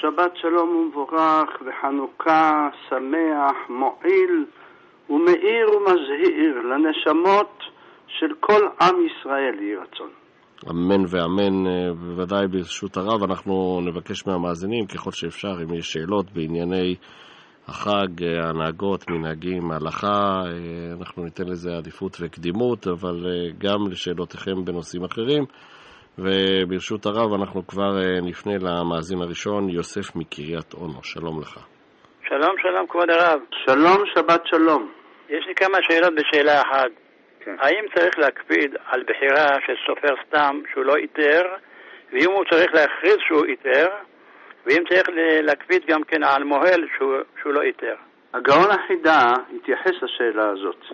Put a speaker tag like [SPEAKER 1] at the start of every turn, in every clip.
[SPEAKER 1] שבת שלום ומבורך וחנוכה שמח, מועיל ומאיר ומזהיר לנשמות של כל עם ישראל יהי רצון.
[SPEAKER 2] אמן ואמן. בוודאי ברשות הרב אנחנו נבקש מהמאזינים ככל שאפשר אם יש שאלות בענייני החג, הנהגות, מנהגים, ההלכה, אנחנו ניתן לזה עדיפות וקדימות, אבל גם לשאלותיכם בנושאים אחרים. וברשות הרב אנחנו כבר נפנה למאזין הראשון, יוסף מקריית אונו. שלום לך.
[SPEAKER 3] שלום, שלום כבוד הרב.
[SPEAKER 1] שלום, שבת שלום.
[SPEAKER 3] יש לי כמה שאלות בשאלה אחת.
[SPEAKER 1] כן.
[SPEAKER 3] האם צריך להקפיד על בחירה של סופר סתם שהוא לא איתר, ואם הוא צריך להכריז שהוא איתר, ואם צריך להקפיד גם כן על מוהל שהוא לא איתר?
[SPEAKER 1] הגאון החידה התייחס לשאלה הזאת,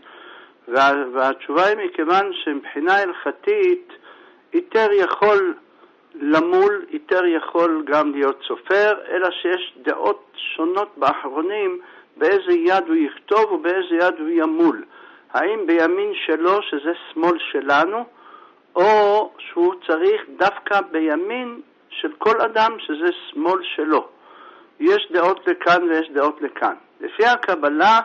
[SPEAKER 1] והתשובה היא מכיוון שמבחינה הלכתית איתר יכול למול, איתר יכול גם להיות סופר, אלא שיש דעות שונות באחרונים באיזה יד הוא יכתוב ובאיזה יד הוא ימול. האם בימין שלו שזה שמאל שלנו, או שהוא צריך דווקא בימין של כל אדם שזה שמאל שלו. יש דעות לכאן ויש דעות לכאן. לפי הקבלה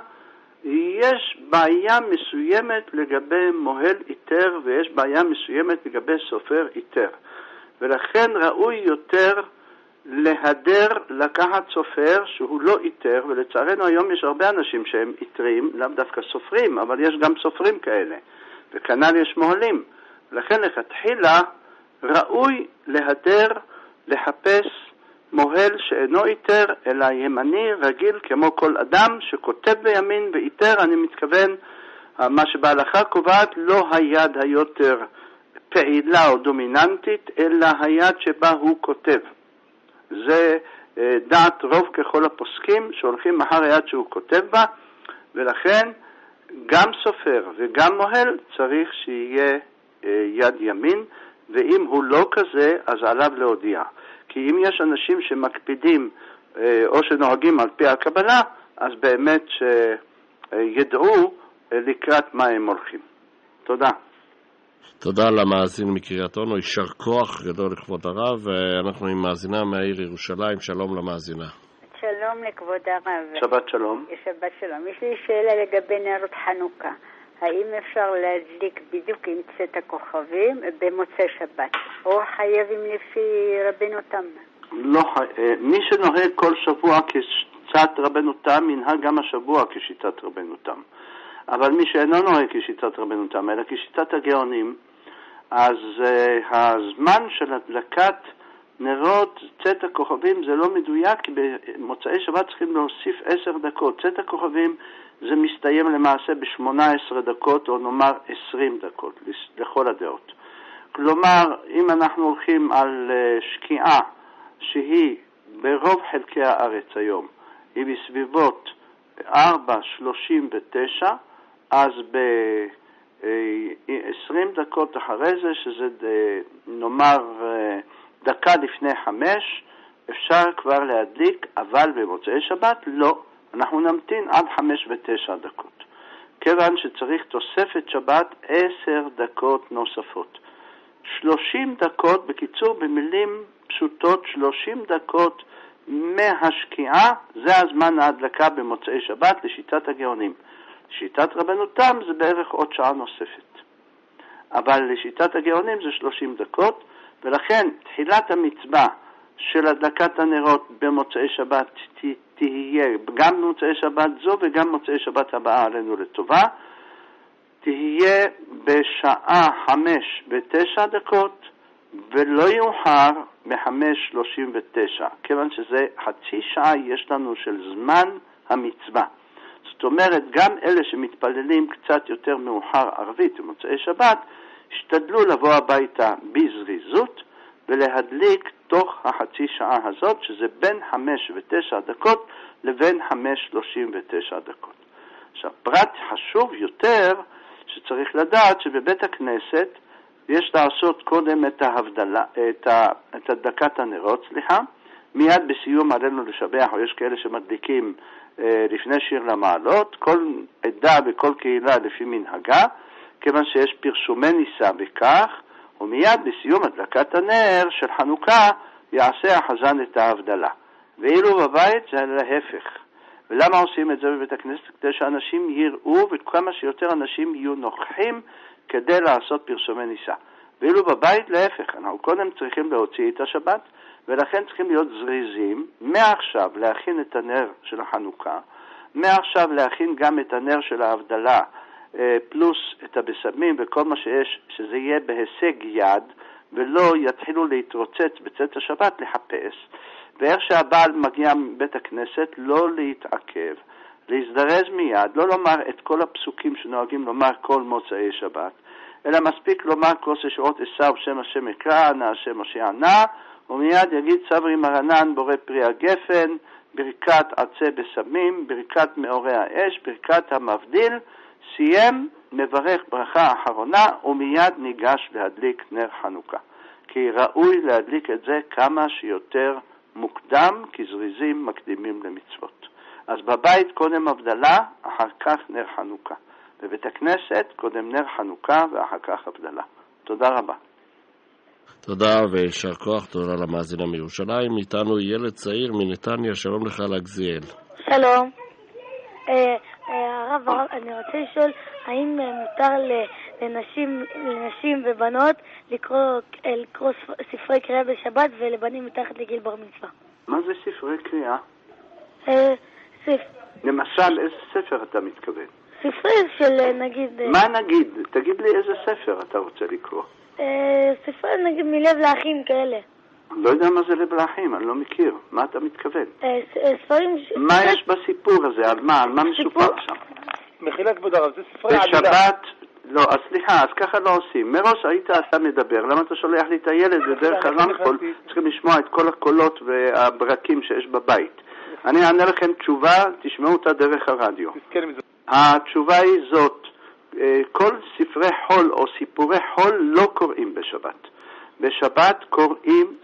[SPEAKER 1] יש בעיה מסוימת לגבי מוהל איתר ויש בעיה מסוימת לגבי סופר איתר. ולכן ראוי יותר להדר לקחת סופר שהוא לא איתר, ולצערנו היום יש הרבה אנשים שהם איתרים, לאו דווקא סופרים, אבל יש גם סופרים כאלה, וכנ"ל יש מוהלים. ולכן לכתחילה ראוי להדר, לחפש מוהל שאינו איתר, אלא ימני רגיל כמו כל אדם שכותב בימין ואיתר, אני מתכוון מה שבהלכה קובעת לא היד היותר פעילה או דומיננטית, אלא היד שבה הוא כותב. זה דעת רוב ככל הפוסקים שהולכים אחר היד שהוא כותב בה, ולכן גם סופר וגם מוהל צריך שיהיה יד ימין, ואם הוא לא כזה אז עליו להודיע. כי אם יש אנשים שמקפידים או שנוהגים על פי הקבלה, אז באמת שידעו לקראת מה הם הולכים. תודה.
[SPEAKER 2] תודה למאזין מקריית אונו, יישר כוח גדול לכבוד הרב, ואנחנו עם מאזינה מהעיר ירושלים. שלום למאזינה.
[SPEAKER 4] שלום לכבוד הרב.
[SPEAKER 1] שבת שלום.
[SPEAKER 4] שבת שלום. יש לי שאלה לגבי נרות חנוכה. האם אפשר להדליק בדיוק עם צאת הכוכבים במוצאי שבת, או חייבים לפי רבנו תם?
[SPEAKER 1] לא, מי שנוהג כל שבוע כשיטת רבנו תם, ינהג גם השבוע כשיטת רבנו תם. אבל מי שאינו נוהג כשיטת רבנו תם, אלא כשיטת הגאונים, אז הזמן של הדלקת נרות צאת הכוכבים זה לא מדויק, כי במוצאי שבת צריכים להוסיף 10 דקות. צאת הכוכבים זה מסתיים למעשה ב-18 דקות, או נאמר 20 דקות, לכל הדעות. כלומר, אם אנחנו הולכים על שקיעה שהיא ברוב חלקי הארץ היום, היא בסביבות 4:39, אז ב-20 דקות אחרי זה, שזה נאמר דקה לפני 5, אפשר כבר להדליק, אבל במוצאי שבת לא. אנחנו נמתין עד 5:09 דקות. כיוון שצריך תוספת שבת 10 דקות נוספות. 30 דקות, בקיצור במילים פשוטות, 30 דקות מהשקיעה, זה הזמן ההדלקה במוצאי שבת לשיטת הגאונים. שיטת רבנו תם זה בערך עוד שעה נוספת. אבל לשיטת הגאונים זה 30 דקות, ולכן תחילת המצווה של הדלקת הנרות במוצאי שבת תהיה גם במוצאי שבת זו וגם במוצאי שבת הבאה עלינו לטובה, תהיה בשעה 5:09 דקות ולא יאוחר ב-5:39, כיוון שזה חצי שעה יש לנו של זמן המצווה. זאת אומרת, גם אלה שמתפללים קצת יותר מאוחר ערבית במוצאי שבת, השתדלו לבוא הביתה בזריזות ולהדליק תוך החצי שעה הזאת, שזה בין 5:09 דקות לבין 5:39 דקות. עכשיו, פרט חשוב יותר שצריך לדעת שבבית הכנסת יש לעשות קודם את ההבדלה, את הדלקת הנרות, מיד בסיום עלינו לשבח, או יש כאלה שמדליקים לפני שיר למעלות, כל עדה וכל קהילה לפי מנהגה, כיוון שיש פרשומי ניסה בכך, ומיד בסיום הדלקת הנר של חנוכה יעשה החזן את ההבדלה. ואילו בבית זה להפך. ולמה עושים את זה בבית הכנסת? כדי שאנשים יראו וכמה שיותר אנשים יהיו נוכחים כדי לעשות פרסומי ניסה. ואילו בבית להפך, אנחנו קודם צריכים להוציא את השבת, ולכן צריכים להיות זריזים, מעכשיו להכין את הנר של החנוכה, מעכשיו להכין גם את הנר של ההבדלה, פלוס את הבשמים וכל מה שיש, שזה יהיה בהישג יד, ולא יתחילו להתרוצץ בצאת השבת לחפש, ואיך שהבעל מגיע מבית הכנסת, לא להתעכב, להזדרז מיד, לא לומר את כל הפסוקים שנוהגים לומר כל מוצאי שבת, אלא מספיק לומר כל שעות עשיו שם השם יקרא, נא השם משה ענה, ומיד יגיד צברי מרנן בורא פרי הגפן, ברכת עצי בשמים, ברכת מאורי האש, ברכת המבדיל, סיים, מברך ברכה אחרונה, ומיד ניגש להדליק נר חנוכה. כי ראוי להדליק את זה כמה שיותר מוקדם, כי זריזים מקדימים למצוות. אז בבית קודם הבדלה, אחר כך נר חנוכה. בבית הכנסת קודם נר חנוכה ואחר כך הבדלה. תודה רבה.
[SPEAKER 2] תודה וישר כוח, תודה למאזינה מירושלים. איתנו ילד צעיר מנתניה, שלום לך לגזיאל.
[SPEAKER 5] שלום. הרב, אני רוצה לשאול, האם מותר לנשים ובנות לקרוא ספרי קריאה בשבת ולבנים מתחת לגיל בר מצווה?
[SPEAKER 1] מה זה ספרי קריאה? למשל, איזה ספר אתה מתכוון?
[SPEAKER 5] ספרי של נגיד...
[SPEAKER 1] מה נגיד? תגיד לי איזה ספר אתה רוצה לקרוא.
[SPEAKER 5] ספרי נגיד מלב לאחים כאלה.
[SPEAKER 1] לא יודע מה זה לב לאחים, אני לא מכיר. מה אתה מתכוון?
[SPEAKER 5] ספרים...
[SPEAKER 1] מה יש בסיפור הזה? על מה? על מה מסופר שם?
[SPEAKER 6] מחילת כבוד הרב, זה ספרי עלילה.
[SPEAKER 1] בשבת... לא, אז סליחה, אז ככה לא עושים. מראש היית אתה מדבר, למה אתה שולח לי את הילד בדרך הרמקול? צריכים לשמוע את כל הקולות והברקים שיש בבית. אני אענה לכם תשובה, תשמעו אותה דרך הרדיו. התשובה היא זאת, כל ספרי חול או סיפורי חול לא קוראים בשבת. בשבת קוראים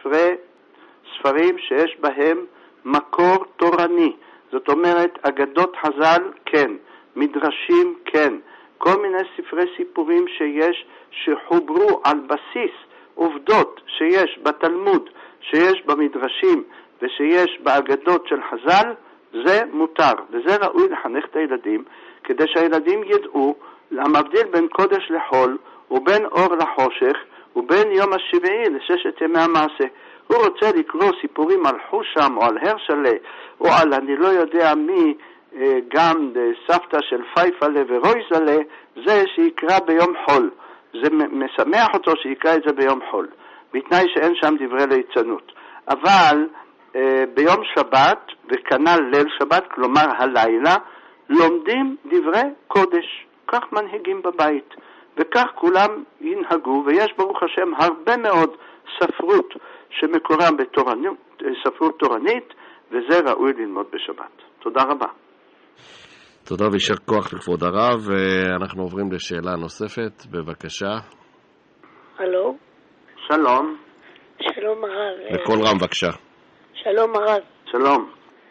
[SPEAKER 1] ספרים שיש בהם מקור תורני. זאת אומרת, אגדות חז"ל כן, מדרשים כן, כל מיני ספרי סיפורים שיש שחוברו על בסיס עובדות שיש בתלמוד, שיש במדרשים ושיש באגדות של חז"ל, זה מותר, וזה ראוי לחנך את הילדים, כדי שהילדים ידעו המבדיל בין קודש לחול, ובין אור לחושך, ובין יום השבעי לששת ימי המעשה. הוא רוצה לקרוא סיפורים על חושם, או על הרשלה, או על אני לא יודע מי, גם סבתא של פייפלה ורויזלה, זה שיקרא ביום חול. זה משמח אותו שיקרא את זה ביום חול, בתנאי שאין שם דברי ליצנות. אבל ביום שבת, וכנ"ל ליל שבת, כלומר הלילה, לומדים דברי קודש. כך מנהיגים בבית, וכך כולם ינהגו, ויש ברוך השם הרבה מאוד ספרות שמקורה ספרות תורנית, וזה ראוי ללמוד בשבת. תודה רבה.
[SPEAKER 2] תודה וישר כוח לכבוד הרב. אנחנו עוברים לשאלה נוספת, בבקשה.
[SPEAKER 5] הלו?
[SPEAKER 1] שלום.
[SPEAKER 5] שלום הרב.
[SPEAKER 2] בכל רם בבקשה.
[SPEAKER 5] שלום הרב.
[SPEAKER 1] שלום.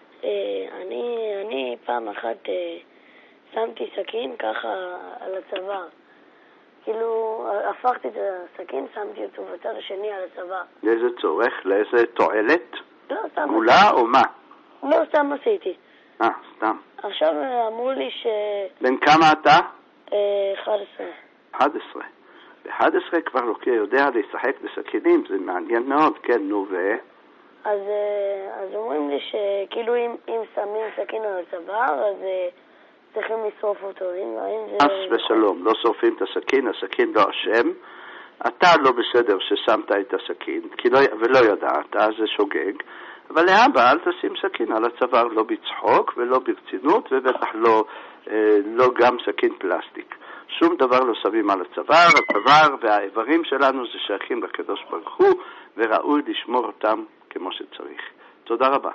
[SPEAKER 5] אני פעם אחת שמתי סכין ככה על הצוואר. כאילו הפכתי את הסכין, שמתי אותו בצד השני על הצוואר.
[SPEAKER 1] לאיזה צורך? לאיזה תועלת?
[SPEAKER 5] לא, סתם.
[SPEAKER 1] גולה או מה?
[SPEAKER 5] לא, סתם עשיתי.
[SPEAKER 1] סתם.
[SPEAKER 5] עכשיו אמרו לי
[SPEAKER 1] בן כמה אתה?
[SPEAKER 5] 11.
[SPEAKER 1] 11. ב-11 כבר לא יודע לשחק בסכינים, זה מעניין מאוד, כן, נו
[SPEAKER 5] אז אומרים לי שכאילו אם שמים סכין על הצוואר, אז צריכים לשרוף אותו.
[SPEAKER 1] אס ושלום, לא שורפים את הסכין, הסכין לא אשם. אתה לא בסדר ששמת את הסכין, ולא ידעת, אז זה שוגג. אבל להבא, אל תשים סכין על הצוואר, לא בצחוק ולא ברצינות, ובטח לא גם סכין פלסטיק. שום דבר לא שמים על הצוואר, הצוואר והאיברים שלנו זה שייכים לקדוש ברוך הוא, וראוי לשמור אותם כמו שצריך. תודה רבה.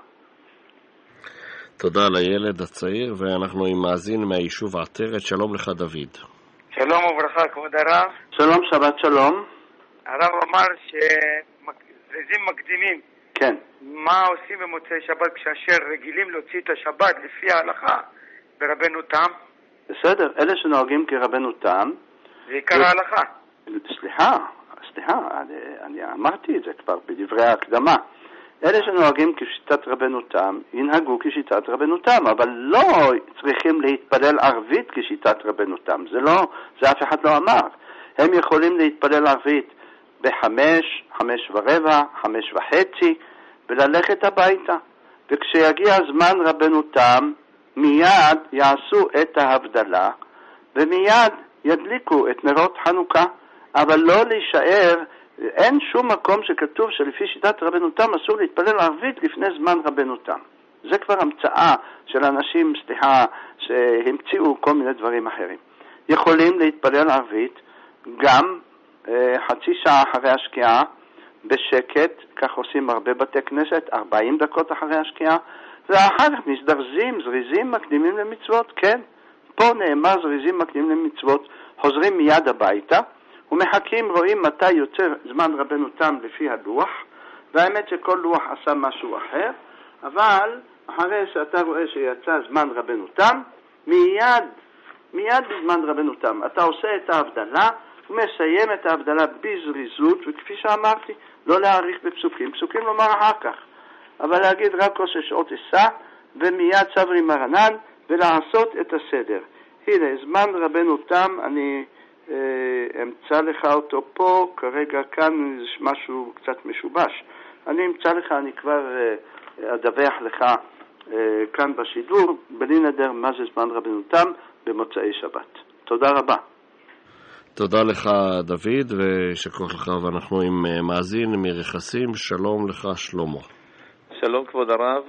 [SPEAKER 2] תודה לילד הצעיר, ואנחנו עם מאזין מהיישוב עטרת. שלום לך דוד.
[SPEAKER 7] שלום וברכה כבוד הרב.
[SPEAKER 1] שלום, שבת שלום.
[SPEAKER 7] הרב אמר שזריזים מקדימים.
[SPEAKER 1] כן.
[SPEAKER 7] מה עושים במוצאי שבת כשאשר רגילים להוציא את השבת לפי ההלכה ברבנו תם?
[SPEAKER 1] בסדר, אלה שנוהגים כרבנו תם.
[SPEAKER 7] זה עיקר ההלכה.
[SPEAKER 1] סליחה, אני אמרתי את זה כבר בדברי ההקדמה. אלה שנוהגים כשיטת רבנו תם, ינהגו כשיטת רבנו תם, אבל לא צריכים להתפלל ערבית כשיטת רבנו תם. זה אף אחד לא אמר. הם יכולים להתפלל ערבית ב5, 5:15, 5:30, וללכת הביתה. וכשיגיע זמן רבנו תם, מיד יעשו את ההבדלה, ומיד ידליקו את נרות חנוכה, אבל לא להישאר. אין שום מקום שכתוב שלפי שיטת רבנו תם אסור להתפלל ערבית לפני זמן רבנו תם. זה כבר המצאה של אנשים, שהמציאו כל מיני דברים אחרים. יכולים להתפלל ערבית גם חצי שעה אחרי השקיעה, בשקט, כך עושים הרבה בתי כנסת, 40 דקות אחרי השקיעה, ואחר כך מזדרזים, זריזים מקדימים למצוות, כן. פה נאמר זריזים מקדימים למצוות, חוזרים מיד הביתה, ומחכים, רואים מתי יוצא זמן רבנו תם לפי הלוח, והאמת שכל לוח עשה משהו אחר, אבל אחרי שאתה רואה שיצא זמן רבנו תם, מיד בזמן רבנו תם, אתה עושה את ההבדלה, ומסיים את ההבדלה בזריזות, וכפי שאמרתי, לא להאריך בפסוקים, פסוקים לומר אחר כך, אבל להגיד רק כוס שעות עשה, ומיד סברי מרנן, ולעשות את הסדר. הנה, זמן רבנו תם, אני אמצא לך אותו פה, כרגע כאן יש משהו קצת משובש. אני אמצא לך, אני כבר אדווח לך כאן בשידור, בלי נדר מה זה זמן רבנו תם במוצאי שבת. תודה רבה.
[SPEAKER 2] תודה לך דוד, ושכוח לך, ואנחנו עם מאזין מרכסים. שלום לך שלמה.
[SPEAKER 8] שלום כבוד הרב.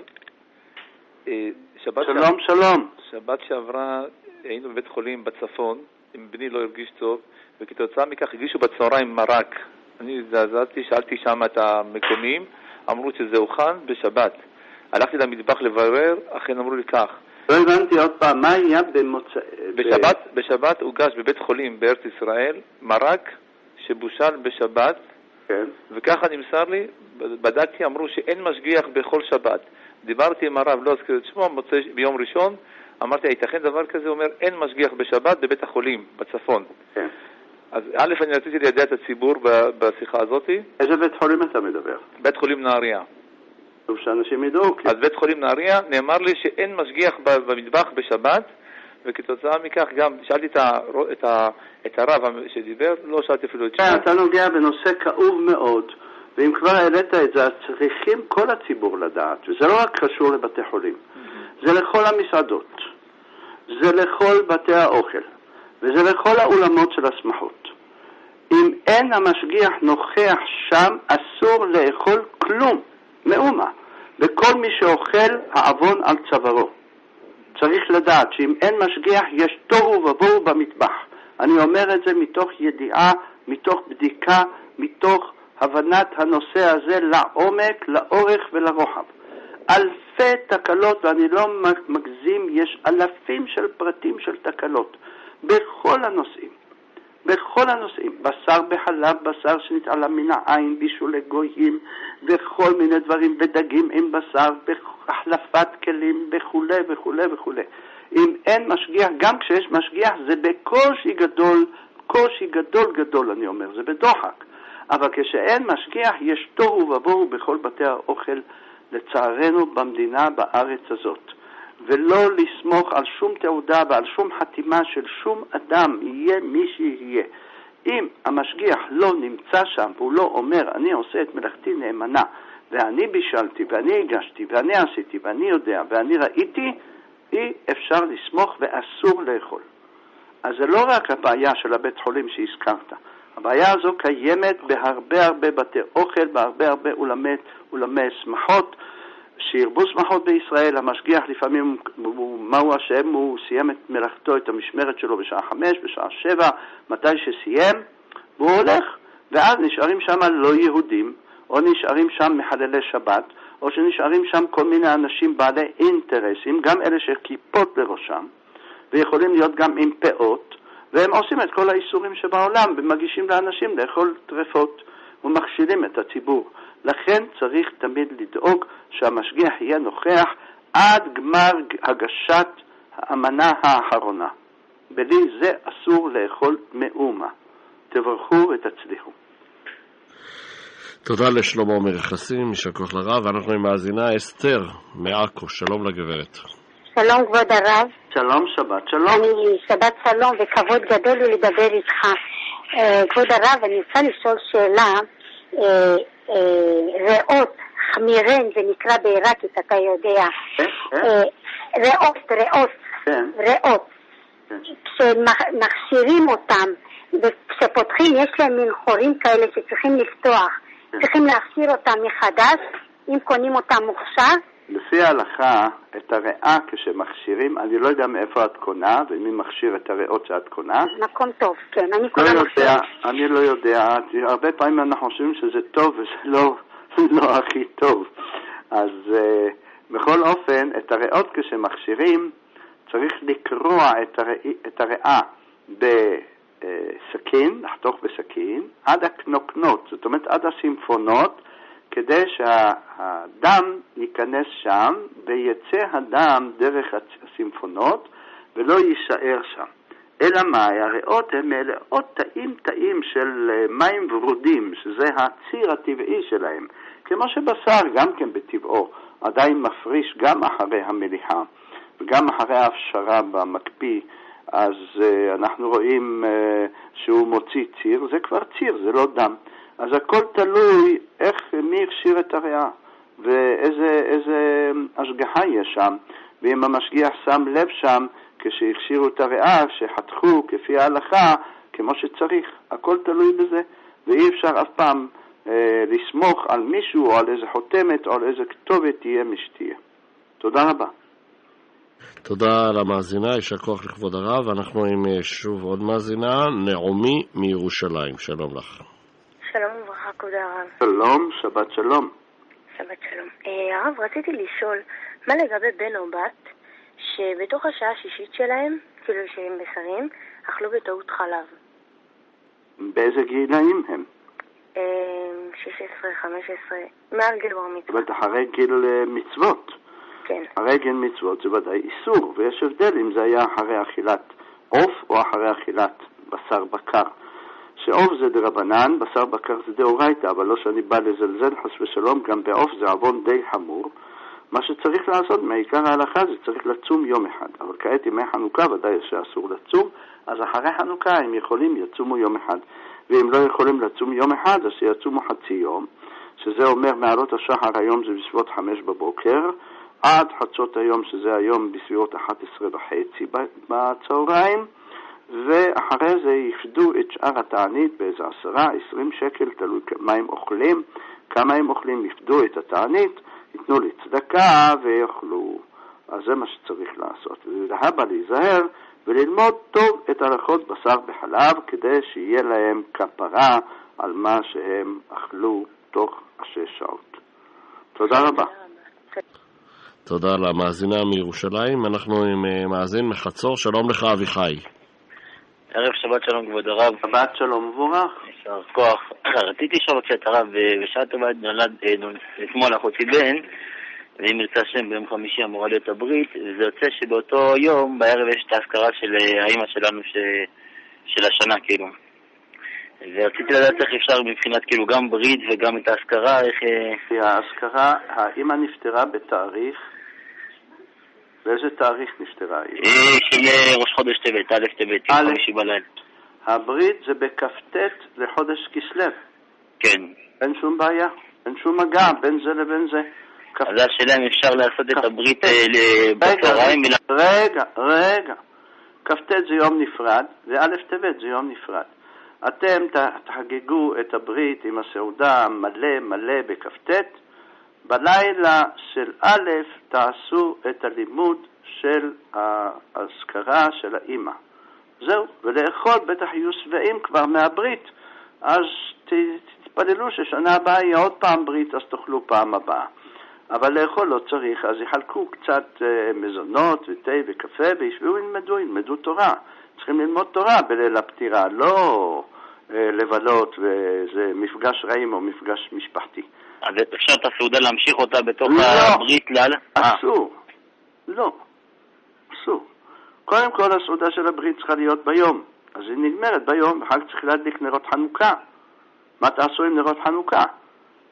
[SPEAKER 1] שלום.
[SPEAKER 8] שבת שעברה היינו בבית חולים בצפון, אם בני לא הרגיש טוב, וכתוצאה מכך הגישו בצהריים מרק. אני זעזעתי, שאלתי שם את המקומים, אמרו שזה הוכן בשבת. הלכתי למטבח לברר, אכן אמרו לי כך.
[SPEAKER 1] לא הבנתי עוד פעם, מה היה
[SPEAKER 8] בשבת הוגש בבית חולים בארץ ישראל מרק שבושל בשבת,
[SPEAKER 1] כן.
[SPEAKER 8] וככה נמסר לי, בדקתי, אמרו שאין משגיח בכל שבת. דיברתי עם הרב, לא אזכיר את שמו, ביום ראשון, אמרתי, ייתכן דבר כזה? הוא אומר, אין משגיח בשבת בבית החולים, בצפון.
[SPEAKER 1] כן.
[SPEAKER 8] אז א', אני רציתי לידע את הציבור בשיחה הזאת.
[SPEAKER 1] איזה בית חולים אתה מדבר? בית חולים
[SPEAKER 8] נהריה.
[SPEAKER 1] טוב שאנשים ידעו.
[SPEAKER 8] אז בית חולים נהריה, נאמר לי שאין משגיח במטבח בשבת, וכתוצאה מכך גם שאלתי את הרב שדיבר, לא שאלתי אפילו את שמו.
[SPEAKER 1] אתה נוגע בנושא כאוב מאוד, ואם כבר העלית את זה, צריכים כל הציבור לדעת, וזה לא רק קשור לבתי חולים. זה לכל המסעדות, זה לכל בתי האוכל, וזה לכל האולמות של השמחות. אם אין המשגיח נוכח שם, אסור לאכול כלום, מאומה. וכל מי שאוכל, העוון על צווארו. צריך לדעת שאם אין משגיח, יש תוהו ובוהו במטבח. אני אומר את זה מתוך ידיעה, מתוך בדיקה, מתוך הבנת הנושא הזה לעומק, לאורך ולרוחב. אלפי תקלות, ואני לא מגזים, יש אלפים של פרטים של תקלות בכל הנושאים. בכל הנושאים, בשר בחלב, בשר שנתעלה מן העין, בישולי גויים, וכל מיני דברים, ודגים עם בשר, בהחלפת כלים, וכו' וכו' וכו'. אם אין משגיח, גם כשיש משגיח, זה בקושי גדול, קושי גדול, אני אומר, זה בדוחק. אבל כשאין משגיח, יש תוהו ובוהו בכל בתי האוכל, לצערנו, במדינה, בארץ הזאת. ולא לסמוך על שום תעודה ועל שום חתימה של שום אדם, יהיה מי שיהיה. אם המשגיח לא נמצא שם והוא לא אומר, אני עושה את מלאכתי נאמנה, ואני בישלתי, ואני הגשתי, ואני עשיתי, ואני יודע, ואני ראיתי, אי אפשר לסמוך ואסור לאכול. אז זה לא רק הבעיה של הבית חולים שהזכרת. הבעיה הזו קיימת בהרבה בתי אוכל, בהרבה אולמי שמחות, שירבו שמחות בישראל. המשגיח לפעמים, מהו השם, הוא סיים את מלאכתו, את המשמרת שלו בשעה 5, בשעה 7, מתי שסיים, והוא הולך, ואז נשארים שם לא יהודים, או נשארים שם מחללי שבת, או שנשארים שם כל מיני אנשים בעלי אינטרסים, גם אלה שכיפות לראשם, ויכולים להיות גם עם פאות, והם עושים את כל האיסורים שבעולם, ומגישים לאנשים לאכול טרפות, ומכשילים את הציבור. לכן צריך תמיד לדאוג שהמשגיח יהיה נוכח עד גמר הגשת האמנה האחרונה. בלי זה אסור לאכול מאומה. תברכו ותצליחו.
[SPEAKER 2] תודה לשלמה מרכסים, יישר כוח לרב, ואנחנו עם מאזינה אסתר מעכו, שלום לגברת.
[SPEAKER 9] שלום כבוד הרב.
[SPEAKER 1] שלום, שבת שלום.
[SPEAKER 9] אני שבת שלום וכבוד גדול לי לדבר איתך. כבוד הרב, אני רוצה לשאול שאלה. ריאות, חמירן, זה נקרא בעיראקית, אתה יודע. ריאות. כשמכשירים אותם וכשפותחים יש להם מין חורים כאלה שצריכים לפתוח. צריכים להכשיר אותם מחדש, אם קונים אותם מוכשר.
[SPEAKER 1] לפי ההלכה, את הריאה כשמכשירים, אני לא יודע מאיפה את קונה, ומי מכשיר את הריאות שאת קונה.
[SPEAKER 9] מקום טוב, כן, אני קונה מכשיר.
[SPEAKER 1] אני לא יודע, הרבה פעמים אנחנו חושבים שזה טוב וזה לא הכי טוב. אז בכל אופן, את הריאות כשמכשירים, צריך לקרוע את הריאה בסכין, לחתוך בסכין, עד הקנוקנות, זאת אומרת עד הסימפונות, כדי שהדם ייכנס שם ויצא הדם דרך הסימפונות ולא יישאר שם. אלא מה? הריאות הן מלאות תאים של מים ורודים, שזה הציר הטבעי שלהם. כמו שבשר גם כן בטבעו עדיין מפריש גם אחרי המליחה וגם אחרי ההפשרה במקפיא, אז אנחנו רואים שהוא מוציא ציר, זה כבר ציר, זה לא דם. אז הכל תלוי מי הכשיר את הריאה ואיזה השגחה יש שם, ואם המשגיח שם לב שם כשהכשירו את הריאה, שחתכו כפי ההלכה כמו שצריך, הכל תלוי בזה, ואי אפשר אף פעם לסמוך על מישהו או על איזה חותמת או על איזה כתובת תהיה משתייה. תודה רבה.
[SPEAKER 2] תודה למאזינה, יישר כוח לכבוד הרב. אנחנו עם שוב עוד מאזינה, נעמי מירושלים, שלום לך.
[SPEAKER 10] שלום וברכה, כבוד הרב.
[SPEAKER 1] שלום, שבת שלום.
[SPEAKER 10] שבת שלום. הרב, רציתי לשאול, מה לגבי בן או בת שבתוך השעה השישית שלהם, כאילו שהם בשרים, אכלו בטעות חלב?
[SPEAKER 1] באיזה גילאים הם?
[SPEAKER 10] 16, 15, מעל גיל בר מצווה.
[SPEAKER 1] זאת אחרי גיל מצוות.
[SPEAKER 10] כן.
[SPEAKER 1] אחרי גיל מצוות זה ודאי איסור, ויש הבדל אם זה היה אחרי אכילת עוף או אחרי אכילת בשר בקר. שעוף זה דרבנן, בשר בקר זה דאורייתא, אבל לא שאני בא לזלזל חס ושלום, גם בעוף זה עוון די חמור. מה שצריך לעשות מעיקר ההלכה זה צריך לצום יום אחד, אבל כעת ימי חנוכה ודאי שאסור לצום, אז אחרי חנוכה הם יכולים יצומו יום אחד, ואם לא יכולים לצום יום אחד אז יצומו חצי יום, שזה אומר מעלות השחר היום זה בסביבות 5 בבוקר, עד חצות היום שזה היום בסביבות 11:30 בצהריים, ואחרי זה יפדו את שאר התענית באיזה 10-20 שקל, תלוי מה הם אוכלים, כמה הם אוכלים, יפדו את התענית, ייתנו לצדקה ויאכלו. אז זה מה שצריך לעשות. ולהבא להיזהר וללמוד טוב את הלכות בשר בחלב, כדי שיהיה להם כפרה על מה שהם אכלו תוך 6 שעות. תודה רבה.
[SPEAKER 2] תודה למאזינה מירושלים. אנחנו עם מאזין מחצור, שלום לך אביחי.
[SPEAKER 11] ערב שבת שלום כבוד הרב.
[SPEAKER 1] שבת שלום מבורך.
[SPEAKER 11] יישר כוח. רציתי לשאול כשאת הרב, בשעה טובה נולד אתמול אחותי בן, ואם ירצה השם ביום חמישי אמורה להיות הברית, וזה יוצא שבאותו יום בערב יש את ההזכרה של האמא שלנו של השנה כאילו. ורציתי לדעת איך אפשר מבחינת כאילו גם ברית וגם את ההזכרה, איך...
[SPEAKER 1] ההזכרה, האמא נפטרה בתאריך, באיזה תאריך נפטרה?
[SPEAKER 11] של ראש חודש טבת, א' טבת, יום חמישי בלילה.
[SPEAKER 1] הברית זה בכ"ט לחודש כסלו.
[SPEAKER 11] כן.
[SPEAKER 1] אין שום בעיה, אין שום מגע בין זה לבין זה.
[SPEAKER 11] אז השאלה אם אפשר לעשות את הברית בצהריים.
[SPEAKER 1] רגע. כ"ט זה יום נפרד, וא' טבת זה יום נפרד. אתם תחגגו את הברית עם הסעודה מלא בכ"ט, בלילה של א' תעשו את הלימוד של ההזכרה של האמא. זהו, ולאכול בטח יהיו שבעים כבר מהברית, אז תתפללו ששנה הבאה יהיה עוד פעם ברית, אז תאכלו פעם הבאה. אבל לאכול לא צריך, אז יחלקו קצת מזונות ותה וקפה, וישבו ילמדו תורה. צריכים ללמוד תורה בליל הפטירה, לא לבלות וזה מפגש רעים או מפגש משפחתי.
[SPEAKER 11] אז אפשר את הסעודה להמשיך אותה בתוך הברית לילה?
[SPEAKER 1] אסור. לא. אסור. קודם כל הסעודה של הברית צריכה להיות ביום. אז היא נגמרת ביום, ואחר כך צריך להדליק נרות חנוכה. מה תעשו עם נרות חנוכה?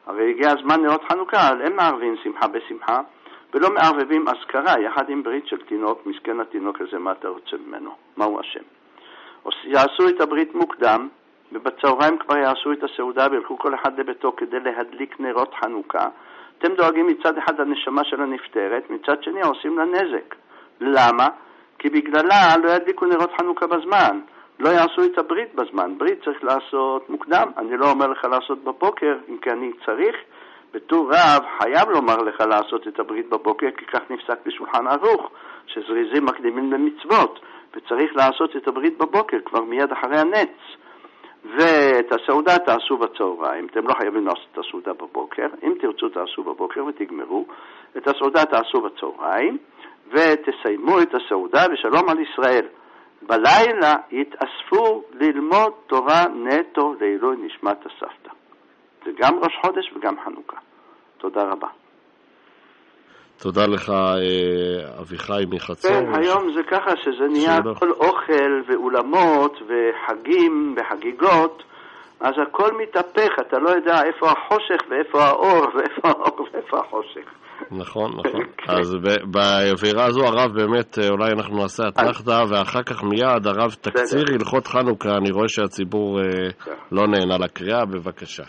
[SPEAKER 1] הרי הגיע הזמן נרות חנוכה, הם מערבים שמחה בשמחה, ולא מערבבים אזכרה יחד עם ברית של תינוק, מסכן התינוק הזה, מה אתה רוצה ממנו? מהו השם? יעשו את הברית מוקדם, ובצהריים כבר יעשו את הסעודה וילכו כל אחד לביתו כדי להדליק נרות חנוכה. אתם דואגים מצד אחד לנשמה של הנפטרת, מצד שני עושים לה נזק. למה? כי בגללה לא ידליקו נרות חנוכה בזמן, לא יעשו את הברית בזמן. ברית צריך לעשות מוקדם, אני לא אומר לך לעשות בבוקר, אם כי אני צריך, בתור רב חייב לומר לך לעשות את הברית בבוקר, כי כך נפסק בשולחן ערוך, שזריזים מקדימים למצוות, וצריך לעשות את הברית בבוקר, כבר מיד אחרי הנץ. ואת הסעודה תעשו בצהריים, אתם לא חייבים לעשות את הסעודה בבוקר, אם תרצו תעשו בבוקר ותגמרו, את הסעודה תעשו בצהריים, ותסיימו את הסעודה ושלום על ישראל. בלילה יתאספו ללמוד תורה נטו לעילוי נשמת הסבתא. זה גם ראש חודש וגם חנוכה. תודה רבה.
[SPEAKER 2] תודה לך אביחי מחצור.
[SPEAKER 1] כן, היום זה ככה שזה נהיה כל אוכל ואולמות וחגים וחגיגות, אז הכל מתהפך, אתה לא יודע איפה החושך ואיפה האור ואיפה האור ואיפה החושך.
[SPEAKER 2] נכון, נכון. אז באווירה הזו הרב באמת, אולי אנחנו נעשה התנחתה, ואחר כך מיד הרב תקציר הלכות חנוכה. אני רואה שהציבור לא נהנה לקריאה, בבקשה.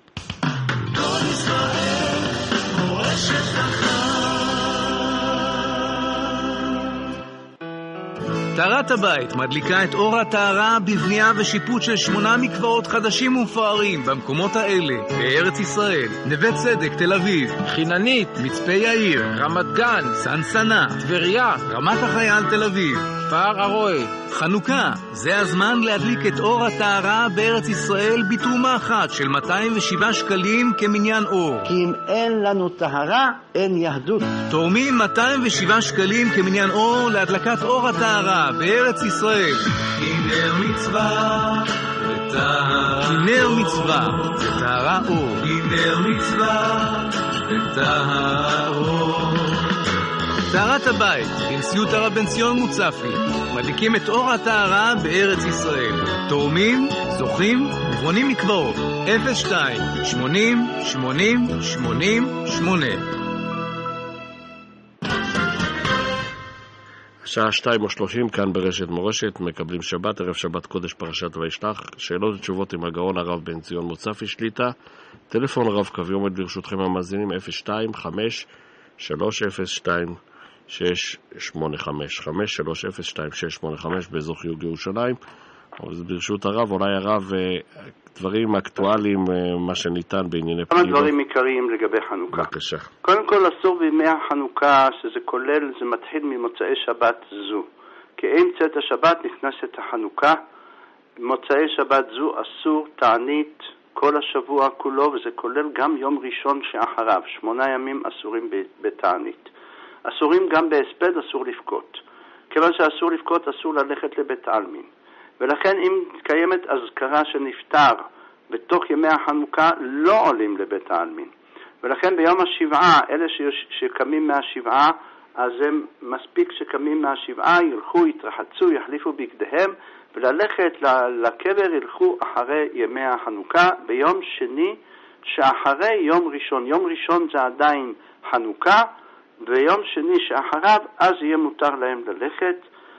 [SPEAKER 12] טהרת הבית מדליקה את אור הטהרה בבנייה ושיפוט של 8 מקוואות חדשים ומפוארים במקומות האלה: בארץ ישראל, נווה צדק תל אביב, חיננית מצפה יאיר, רמת גן, סנסנה, טבריה, רמת החייל תל אביב, כפר הרועה. חנוכה, זה הזמן להדליק את אור הטהרה בארץ ישראל בתרומה אחת של 207 שקלים כמניין אור.
[SPEAKER 13] כי אם אין לנו טהרה, אין יהדות.
[SPEAKER 12] תורמים 207 שקלים כמניין אור להדלקת אור הטהרה בארץ ישראל. כנר מצווה וטהרה, כנר מצווה וטהרה אור, כנר מצווה וטהרה אור. טהרת הבית, בנשיאות הרב בן ציון מוצפי, מדליקים את אור הטהרה בארץ ישראל. תורמים, זוכים ובונים מקוואות. 02 80 80 80 8.
[SPEAKER 2] השעה 2:30 כאן ברשת מורשת, מקבלים שבת, ערב שבת קודש פרשת וישלח. שאלות ותשובות עם הגאון הרב בן ציון מוצפי שליטה. טלפון רב קווי עומד ברשותכם המאזינים 025 302 685 5302 685 באזור חיוג ירושלים. ברשות הרב, אולי הרב, דברים אקטואליים, מה שניתן בענייני
[SPEAKER 1] כמה דברים עיקריים לגבי חנוכה.
[SPEAKER 2] בבקשה.
[SPEAKER 1] קודם כל, אסור בימי החנוכה, שזה כולל, זה מתחיל ממוצאי שבת זו. כי עם צאת השבת נכנסת החנוכה. מוצאי שבת זו אסור תענית כל השבוע כולו, וזה כולל גם יום ראשון שאחריו. 8 ימים אסורים בתענית. אסורים גם בהספד, אסור לבכות. כיוון שאסור לבכות, אסור ללכת לבית העלמין. ולכן אם קיימת אזכרה שנפטר בתוך ימי החנוכה, לא עולים לבית העלמין. ולכן ביום השבעה, אלה שקמים מהשבעה, אז הם מספיק שקמים מהשבעה, ילכו, יתרחצו, יחליפו בגדיהם, וללכת לקבר ילכו אחרי ימי החנוכה ביום שני שאחרי יום ראשון. יום ראשון זה עדיין חנוכה, ויום שני שאחריו אז יהיה מותר להם ללכת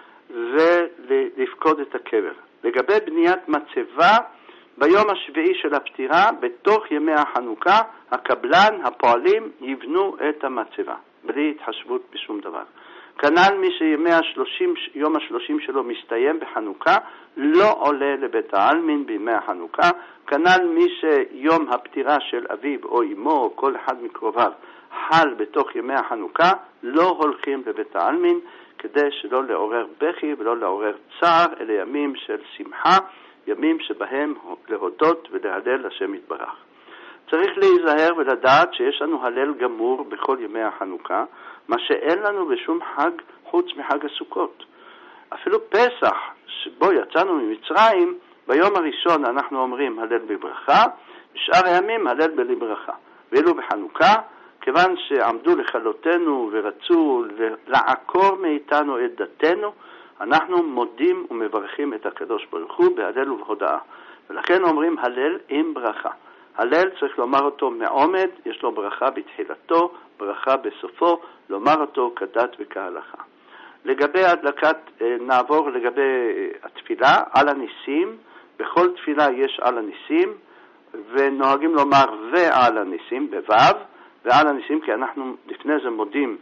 [SPEAKER 1] ולפקוד את הקבר. לגבי בניית מצבה, ביום השביעי של הפטירה, בתוך ימי החנוכה, הקבלן, הפועלים, יבנו את המצבה, בלי התחשבות בשום דבר. כנ"ל מי שיום ה-30 שלו מסתיים בחנוכה, לא עולה לבית העלמין בימי החנוכה. כנ"ל מי שיום הפטירה של אביו או אמו או כל אחד מקרוביו חל בתוך ימי החנוכה, לא הולכים לבית העלמין, כדי שלא לעורר בכי ולא לעורר צער, אלה ימים של שמחה, ימים שבהם להודות ולהלל השם יתברך. צריך להיזהר ולדעת שיש לנו הלל גמור בכל ימי החנוכה, מה שאין לנו בשום חג חוץ מחג הסוכות. אפילו פסח, שבו יצאנו ממצרים, ביום הראשון אנחנו אומרים הלל בברכה, בשאר הימים הלל בלי ברכה. ואילו בחנוכה, כיוון שעמדו לכלותנו ורצו לעקור מאיתנו את דתנו, אנחנו מודים ומברכים את הקדוש ברוך הוא בהלל ובהודאה. ולכן אומרים הלל עם ברכה. הלל צריך לומר אותו מעומד, יש לו ברכה בתחילתו, ברכה בסופו, לומר אותו כדת וכהלכה. לגבי הדלקת, נעבור לגבי התפילה, על הניסים, בכל תפילה יש על הניסים, ונוהגים לומר ועל הניסים, בוו, ועל הניסים, כי אנחנו לפני זה מודים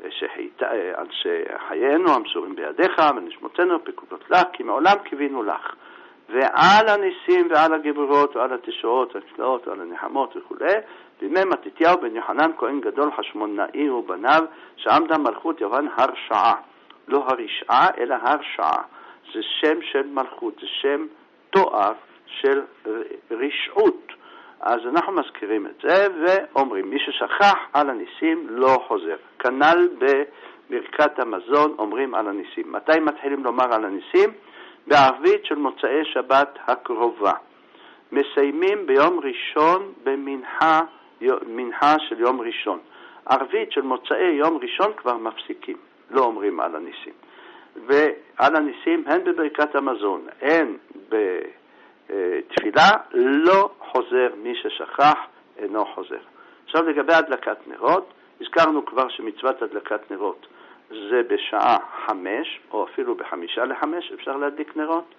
[SPEAKER 1] על שחיינו המסורים בידיך, ונשמותינו פקודות לך, כי מעולם קיווינו לך. ועל הניסים ועל הגבורות ועל התשועות, הנפלאות ועל הנחמות וכו'. בימי מתתיהו בן יוחנן כהן גדול חשמונאי ובניו, שעמדה מלכות יוון הרשעה. לא הרשעה, אלא הרשעה. זה שם של מלכות, זה שם תואר של רשעות. אז אנחנו מזכירים את זה ואומרים, מי ששכח על הניסים לא חוזר. כנ"ל בברכת המזון אומרים על הניסים. מתי מתחילים לומר על הניסים? בערבית של מוצאי שבת הקרובה. מסיימים ביום ראשון במנחה של יום ראשון. ערבית של מוצאי יום ראשון כבר מפסיקים, לא אומרים על הניסים. ועל הניסים הן בברכת המזון, הן בתפילה, לא חוזר, מי ששכח אינו חוזר. עכשיו לגבי הדלקת נרות, הזכרנו כבר שמצוות הדלקת נרות זה בשעה 5, או אפילו ב5:55 אפשר להדליק נרות,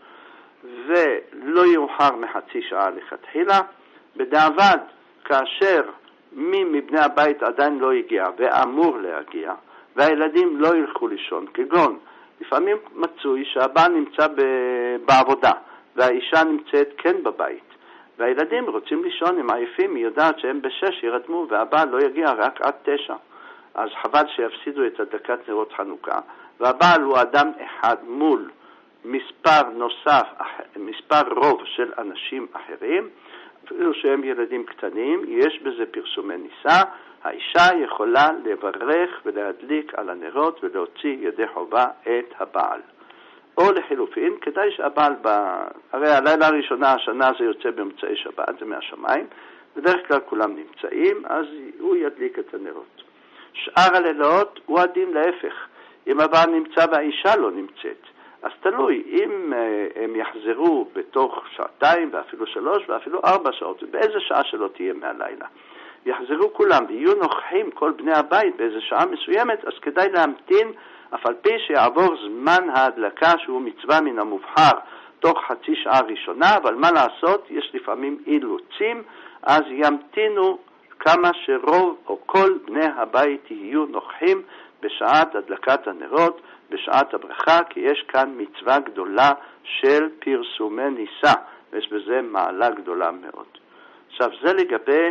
[SPEAKER 1] ולא יאוחר מחצי שעה לכתחילה. בדיעבד, כאשר מי מבני הבית עדיין לא הגיע ואמור להגיע, והילדים לא ילכו לישון, כגון, לפעמים מצוי שהבעל נמצא בעבודה, והאישה נמצאת כן בבית, והילדים רוצים לישון, הם עייפים, היא יודעת שהם ב6 ירדמו, והבעל לא יגיע רק עד 9. אז חבל שיפסידו את הדלקת נרות חנוכה, והבעל הוא אדם אחד מול מספר נוסף, מספר רוב של אנשים אחרים, אפילו שהם ילדים קטנים, יש בזה פרסומי ניסה, האישה יכולה לברך ולהדליק על הנרות ולהוציא ידי חובה את הבעל. או לחילופין, כדאי שהבעל, הרי הלילה הראשונה, השנה זה יוצא באמצעי שבת, זה מהשמיים, בדרך כלל כולם נמצאים, אז הוא ידליק את הנרות. שאר הלילות הוא הדין להפך. אם הבעל נמצא והאישה לא נמצאת, אז תלוי, אם הם יחזרו בתוך 2 ואפילו 3 ואפילו 4 שעות, באיזה שעה שלא תהיה מהלילה, יחזרו כולם ויהיו נוכחים כל בני הבית באיזה שעה מסוימת, אז כדאי להמתין, אף על פי שיעבור זמן ההדלקה שהוא מצווה מן המובחר תוך חצי שעה ראשונה, אבל מה לעשות, יש לפעמים אילוצים, אז ימתינו כמה שרוב או כל בני הבית יהיו נוכחים בשעת הדלקת הנרות, בשעת הברכה, כי יש כאן מצווה גדולה של פרסומי ניסה, ויש בזה מעלה גדולה מאוד. עכשיו זה לגבי,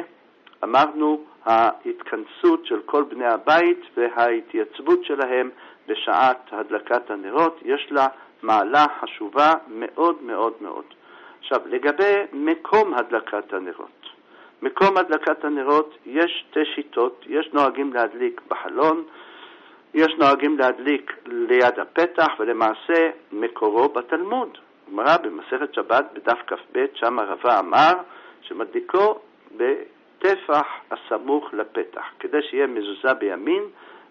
[SPEAKER 1] אמרנו, ההתכנסות של כל בני הבית וההתייצבות שלהם בשעת הדלקת הנרות, יש לה מעלה חשובה מאוד מאוד מאוד. עכשיו לגבי מקום הדלקת הנרות, מקום הדלקת הנרות יש 2 שיטות, יש נוהגים להדליק בחלון, יש נוהגים להדליק ליד הפתח, ולמעשה מקורו בתלמוד. גמרא במסכת שבת בדף כ"ב, שם הרבה אמר שמדליקו בטפח הסמוך לפתח, כדי שיהיה מזוזה בימין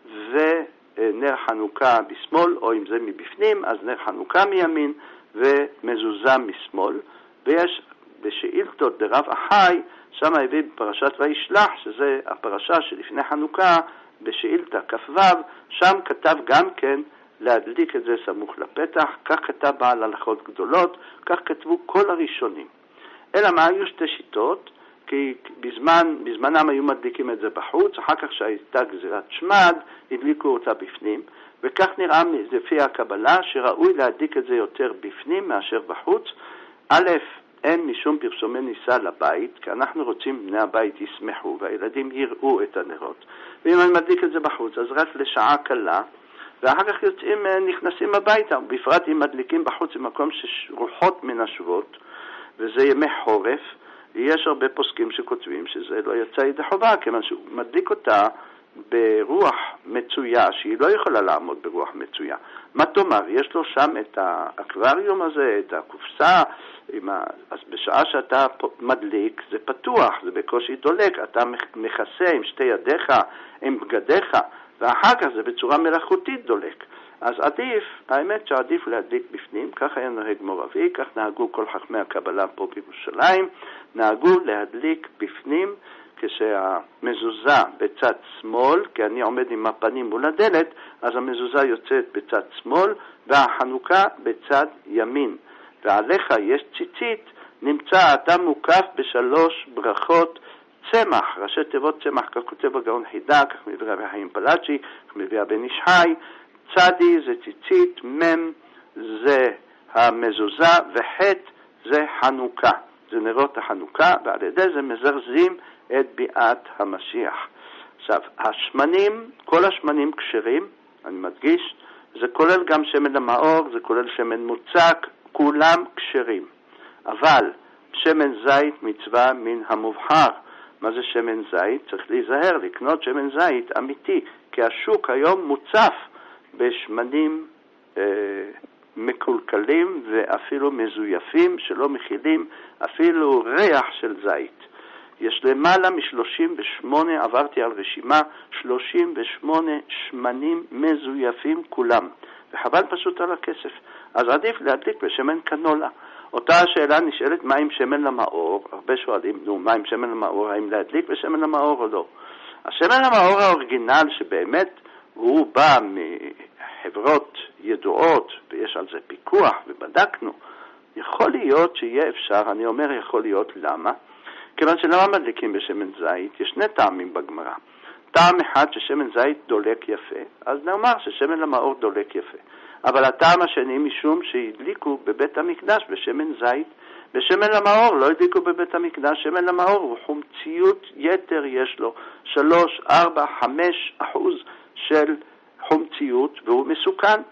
[SPEAKER 1] ונר חנוכה בשמאל, או אם זה מבפנים, אז נר חנוכה מימין ומזוזה משמאל. ויש בשאילתות דרב אחי, שם הביא בפרשת וישלח, שזה הפרשה שלפני חנוכה, בשאילתה כ"ו, שם כתב גם כן להדליק את זה סמוך לפתח, כך כתב בעל הלכות גדולות, כך כתבו כל הראשונים. אלא מה, היו 2 שיטות, כי בזמנם היו מדליקים את זה בחוץ, אחר כך שהייתה גזירת שמד, הדליקו אותה בפנים, וכך נראה לפי הקבלה שראוי להדליק את זה יותר בפנים מאשר בחוץ. א', אין משום פרסומי ניסה לבית, כי אנחנו רוצים בני הבית ישמחו והילדים יראו את הנרות. ואם אני מדליק את זה בחוץ, אז רק לשעה קלה, ואחר כך נכנסים הביתה, בפרט אם מדליקים בחוץ במקום שרוחות מנשבות, וזה ימי חורף, ויש הרבה פוסקים שכותבים שזה לא יצא ידי חובה, כיוון שהוא מדליק אותה ברוח מצויה, שהיא לא יכולה לעמוד ברוח מצויה. מה תאמר? יש לו שם את האקווריום הזה, את הקופסה, אז בשעה שאתה מדליק זה פתוח, זה בקושי דולק, אתה מכסה עם 2 ידיך, עם בגדיך, ואחר כך זה בצורה מלאכותית דולק. אז עדיף, האמת שעדיף להדליק בפנים, כך היה נהג מורבי, כך נהגו כל חכמי הקבלה פה בירושלים, נהגו להדליק בפנים כשהמזוזה בצד שמאל, כי אני עומד עם הפנים מול הדלת, אז המזוזה יוצאת בצד שמאל, והחנוכה בצד ימין. ועליך יש ציצית, נמצא אתה מוקף בשלוש ברכות צמח, ראשי תיבות צמח, כך כותב הגאון חידה, כך מביא רבי חיים פלאצ'י, כך מביא הבן איש חי, צדי זה ציצית, מם זה המזוזה, וחט זה חנוכה, זה נרות החנוכה, ועל ידי זה מזרזים את ביאת המשיח. עכשיו, השמנים, כל השמנים כשרים, אני מדגיש, זה כולל גם שמן המאור, זה כולל שמן מוצק, כולם כשרים. אבל שמן זית מצווה מן המובחר. מה זה שמן זית? צריך להיזהר, לקנות שמן זית אמיתי, כי השוק היום מוצף בשמנים מקולקלים ואפילו מזויפים שלא מכילים אפילו ריח של זית. יש למעלה מ-38, עברתי על רשימה, 38 שמנים מזויפים כולם, וחבל פשוט על הכסף. אז עדיף להדליק בשמן קנולה. אותה השאלה נשאלת, מה עם שמן למאור? הרבה שואלים, מה עם שמן למאור? האם להדליק בשמן למאור או לא? השמן למאור האורגינל שבאמת הוא בא מחברות ידועות, ויש על זה פיקוח ובדקנו, יכול להיות שיהיה אפשר, אני אומר יכול להיות, למה? כיוון שלמה מדליקים בשמן זית? יש שני טעמים בגמרא. טעם אחד ששמן זית דולק יפה, אז נאמר ששמן למאור דולק יפה. אבל הטעם השני משום שהדליקו בבית המקדש בשמן זית, בשמן למאור לא הדליקו בבית המקדש, שמן למאור הוא חומציות יתר, יש לו 3, 4, 5% של חומציות והוא מסוכן.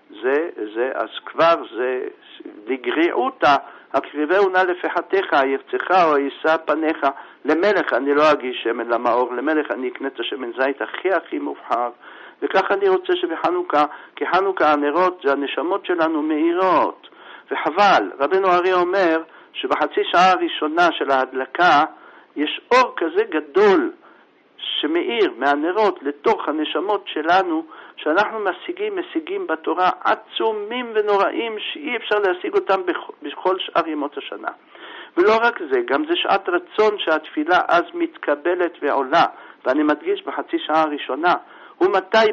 [SPEAKER 1] אז כבר זה לגריעותה, הקריבהו נא לפחתך, יפצך או יישא פניך למלך. אני לא אגיש שמן למאור למלך, אני אקנה את השמן זית הכי מובחר. וכך אני רוצה שבחנוכה, כי חנוכה הנרות זה הנשמות שלנו מאירות. וחבל, רבנו אריה אומר שבחצי שעה הראשונה של ההדלקה יש אור כזה גדול שמאיר מהנרות לתוך הנשמות שלנו, שאנחנו משיגים בתורה עצומים ונוראים שאי אפשר להשיג אותם בכל שאר ימות השנה. ולא רק זה, גם זה שעת רצון שהתפילה אז מתקבלת ועולה, ואני מדגיש בחצי שעה הראשונה, ומתי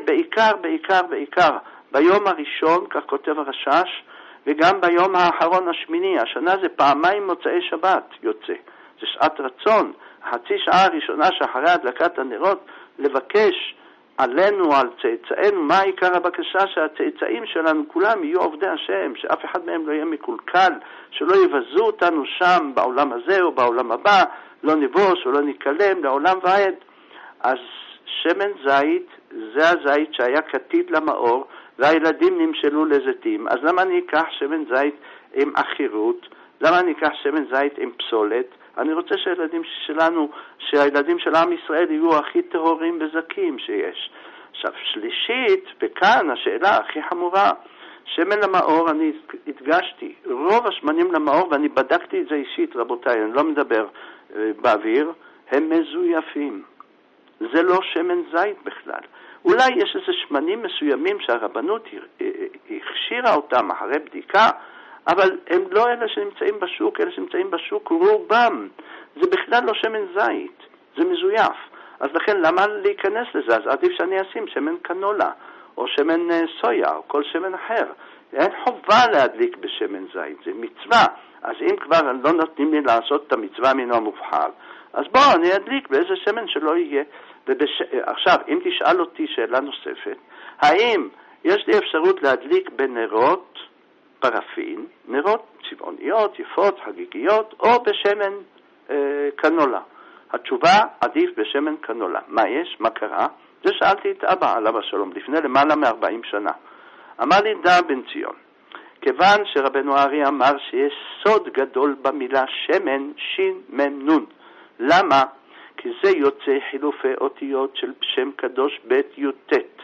[SPEAKER 1] בעיקר ביום הראשון, כך כותב הרשש, וגם ביום האחרון השמיני. השנה זה פעמיים מוצאי שבת יוצא, זה שעת רצון. החצי שעה הראשונה שאחרי הדלקת הנרות לבקש עלינו, על צאצאינו, מה עיקר הבקשה? שהצאצאים שלנו כולם יהיו עובדי השם, שאף אחד מהם לא יהיה מקולקל, שלא יבזו אותנו שם בעולם הזה או בעולם הבא, לא נבוש או לא נקלם לעולם ועד. אז שמן זית זה הזית שהיה כתית למאור והילדים נמשלו לזיתים. אז למה אני אקח שמן זית עם אחירות? למה אני אקח שמן זית עם פסולת? אני רוצה שהילדים שלנו, שהילדים של עם ישראל יהיו הכי טהורים וזכים שיש. עכשיו שלישית, וכאן השאלה הכי חמורה, שמן למאור, אני הדגשתי, רוב השמנים למאור, ואני בדקתי את זה אישית רבותיי, אני לא מדבר באוויר, הם מזויפים. זה לא שמן זית בכלל. אולי יש איזה שמנים מסוימים שהרבנות הכשירה אותם אחרי בדיקה, אבל הם לא אלה שנמצאים בשוק, אלה שנמצאים בשוק רובם. זה בכלל לא שמן זית, זה מזויף. אז לכן למה להיכנס לזה? אז עדיף שאני אשים שמן קנולה, או שמן סויה, או כל שמן אחר. אין חובה להדליק בשמן זית, זה מצווה. אז אם כבר לא נותנים לי לעשות את המצווה מן המובחר, אז בואו אני אדליק באיזה שמן שלא יהיה. עכשיו, אם תשאל אותי שאלה נוספת, האם יש לי אפשרות להדליק בנרות פרפין, נרות צבעוניות, יפות, חגיגיות, או בשמן קנולה? התשובה, עדיף בשמן קנולה. מה יש? מה קרה? זה שאלתי את אבא עליו השלום, לפני למעלה מ-40 שנה. אמר לי דא בן ציון, כיוון שרבנו ארי אמר שיש סוד גדול במילה שמן, שין, מם, נון. למה? כי זה יוצא חילופי אותיות של שם קדוש בית יוטט.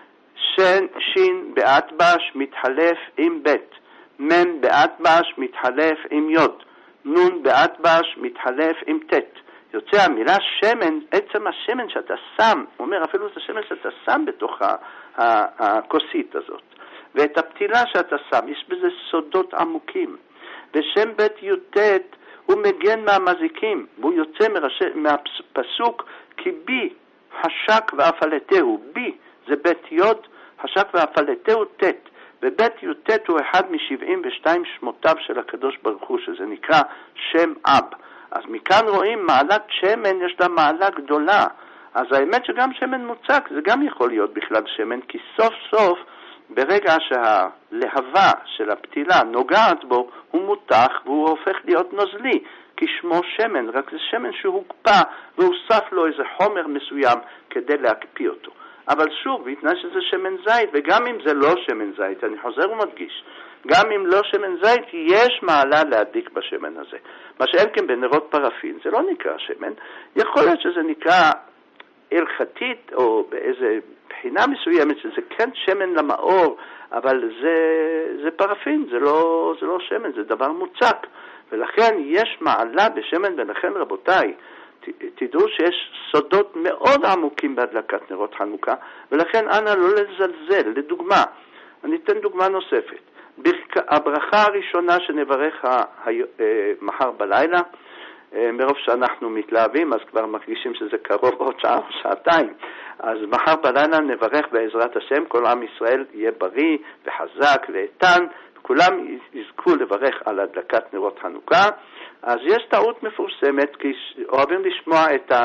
[SPEAKER 1] שין באטבש מתחלף עם בית, מם באטבש מתחלף עם יוד, נון באטבש מתחלף עם תת. יוצא המילה שמן, עצם השמן שאתה שם, הוא אומר אפילו את השמן שאתה שם בתוך הכוסית הזאת. ואת הפתילה שאתה שם, יש בזה סודות עמוקים. ושם בית י"ט הוא מגן מהמזיקים, והוא יוצא מהפסוק כי בי השק ואפלתהו, בי זה בית יוד, השק ואפלתהו תת, ובית י"ט הוא אחד מ-72 שמותיו של הקדוש ברוך הוא, שזה נקרא שם אב. אז מכאן רואים מעלת שמן, יש לה מעלה גדולה. אז האמת שגם שמן מוצק זה גם יכול להיות בכלל שמן, כי סוף סוף ברגע שהלהבה של הפתילה נוגעת בו, הוא מותח והוא הופך להיות נוזלי, כי שמו שמן, רק זה שמן שהוקפא והוסף לו איזה חומר מסוים כדי להקפיא אותו. אבל שוב, בהתנאי שזה שמן זית, וגם אם זה לא שמן זית, אני חוזר ומדגיש, גם אם לא שמן זית, יש מעלה להדליק בשמן הזה. מה שאין כן בנרות פרפין, זה לא נקרא שמן, יכול להיות שזה נקרא הלכתית או באיזה בחינה מסוימת שזה כן שמן למאור, אבל זה פרפין, זה לא שמן, זה דבר מוצק. ולכן יש מעלה בשמן, ולכן רבותיי, תדעו שיש סודות מאוד עמוקים בהדלקת נרות חנוכה, ולכן אנא לא לזלזל. לדוגמה, אני אתן דוגמה נוספת. הברכה הראשונה שנברך מחר בלילה, מרוב שאנחנו מתלהבים, אז כבר מרגישים שזה קרוב עוד שעה או שעתיים. אז מחר בלילה נברך בעזרת השם, כל עם ישראל יהיה בריא וחזק ואיתן, כולם יזכו לברך על הדלקת נרות חנוכה. אז יש טעות מפורסמת, כי אוהבים לשמוע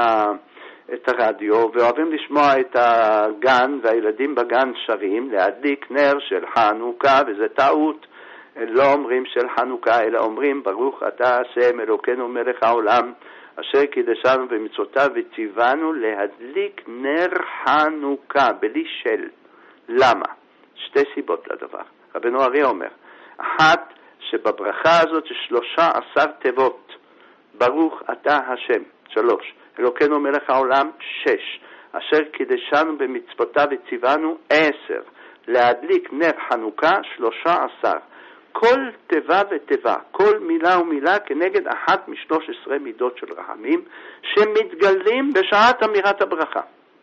[SPEAKER 1] את הרדיו, ואוהבים לשמוע את הגן, והילדים בגן שרים, להדליק נר של חנוכה, וזה טעות. לא אומרים של חנוכה, אלא אומרים ברוך אתה השם אלוקינו מלך העולם, אשר קידשנו במצוותיו וציוונו להדליק נר חנוכה, בלי של. למה? שתי סיבות לדבר. רבנו אריה אומר, אחת, שבברכה הזאת יש 13 תיבות, ברוך אתה השם, 3, אלוקינו מלך העולם, 6, אשר קידשנו במצוותיו וציוונו, 10, להדליק נר חנוכה, 13. כל תיבה ותיבה, כל מילה ומילה כנגד אחת מ13 מידות של רחמים שמתגלים בשעת אמירת הברכה.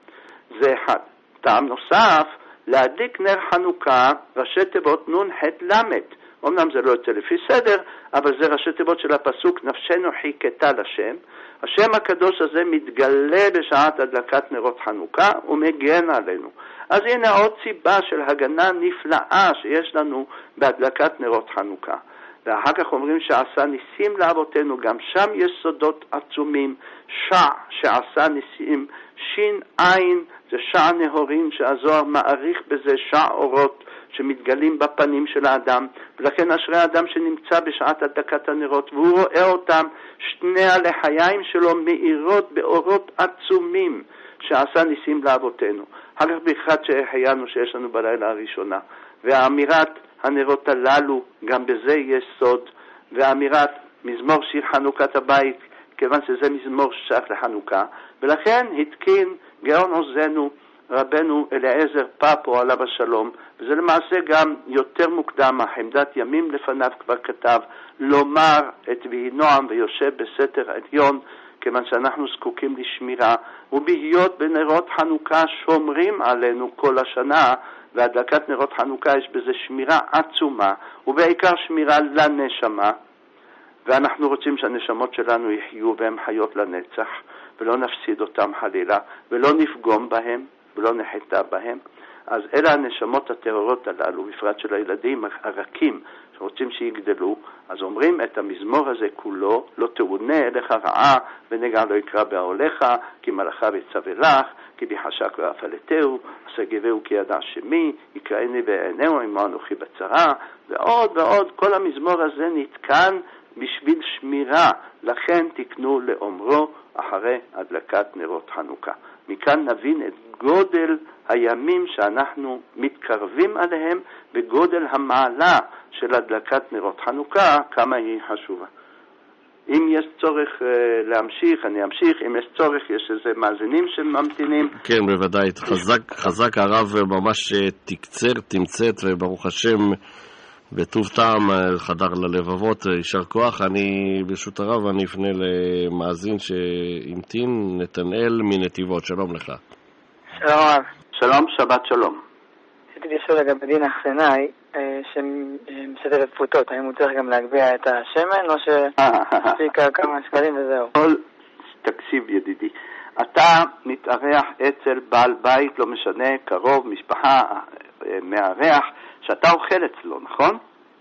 [SPEAKER 1] זה אחד. טעם נוסף, להדליק נר חנוכה, ראשי תיבות נון ח' למד. אמנם זה לא יוצא לפי סדר, אבל זה ראשי תיבות של הפסוק, נפשנו חיכתה לשם. השם הקדוש הזה מתגלה בשעת הדלקת נרות חנוכה ומגן עלינו. אז הנה עוד סיבה של הגנה נפלאה שיש לנו בהדלקת נרות חנוכה. ואחר כך אומרים שעשה ניסים לאבותינו, גם שם יש סודות עצומים. שע שעשה ניסים, שין עין זה שע נהורים שהזוהר מעריך בזה שע אורות שמתגלים בפנים של האדם, ולכן אשרי האדם שנמצא בשעת הדלקת הנרות והוא רואה אותם, שני הלחיים שלו מאירות באורות עצומים שעשה ניסים לאבותינו. אחר כך ברכת שהחיינו שיש לנו בלילה הראשונה, והאמירת הנרות הללו, גם בזה יש סוד, והאמירת מזמור שיר חנוכת הבית, כיוון שזה מזמור ששייך לחנוכה, ולכן התקין גאון עוזנו רבנו אליעזר פאפו עליו השלום, וזה למעשה גם יותר מוקדם, החמדת ימים לפניו כבר כתב, לומר את ויהי נועם ויושב בסתר עליון, כיוון שאנחנו זקוקים לשמירה, ובהיות בנרות חנוכה שומרים עלינו כל השנה, והדלקת נרות חנוכה יש בזה שמירה עצומה, ובעיקר שמירה לנשמה, ואנחנו רוצים שהנשמות שלנו יחיו והן חיות לנצח, ולא נפסיד אותם חלילה, ולא נפגום בהם, ולא נחתה בהם. אז אלה הנשמות הטהורות הללו, בפרט של הילדים הרכים, שרוצים שיגדלו, אז אומרים את המזמור הזה כולו, לא תאונה אליך רעה, ונגע לא יקרא בעולך, כי מלאכה ויצווה לך, כי בחשק ואפלתהו, אסגבהו כי ידע שמי, יקראני בעיניהו עמו אנוכי בצרה, ועוד ועוד, כל המזמור הזה נתקן בשביל שמירה, לכן תקנו לאומרו אחרי הדלקת נרות חנוכה. מכאן נבין את גודל הימים שאנחנו מתקרבים עליהם, וגודל המעלה של הדלקת נרות חנוכה, כמה היא חשובה. אם יש צורך להמשיך, אני אמשיך. אם יש צורך, יש איזה מאזינים שממתינים.
[SPEAKER 2] כן, בוודאי. חזק הרב ממש תקצר, תמצאת, וברוך השם, בטוב טעם חדר ללבבות, יישר כוח. אני ברשות הרב, אני אפנה למאזין שהמתין, נתנאל מנתיבות. שלום לך.
[SPEAKER 3] שלום רב.
[SPEAKER 1] שלום, שבת שלום.
[SPEAKER 14] רציתי לשאול לגבי דין אחסנאי, שמשתף פרוטות, האם הוא צריך גם להגביה את השמן, או שתספיק כמה שקלים וזהו?
[SPEAKER 1] תקשיב ידידי, אתה מתארח אצל בעל בית, לא משנה, קרוב, משפחה, מארח, שאתה אוכל אצלו, נכון?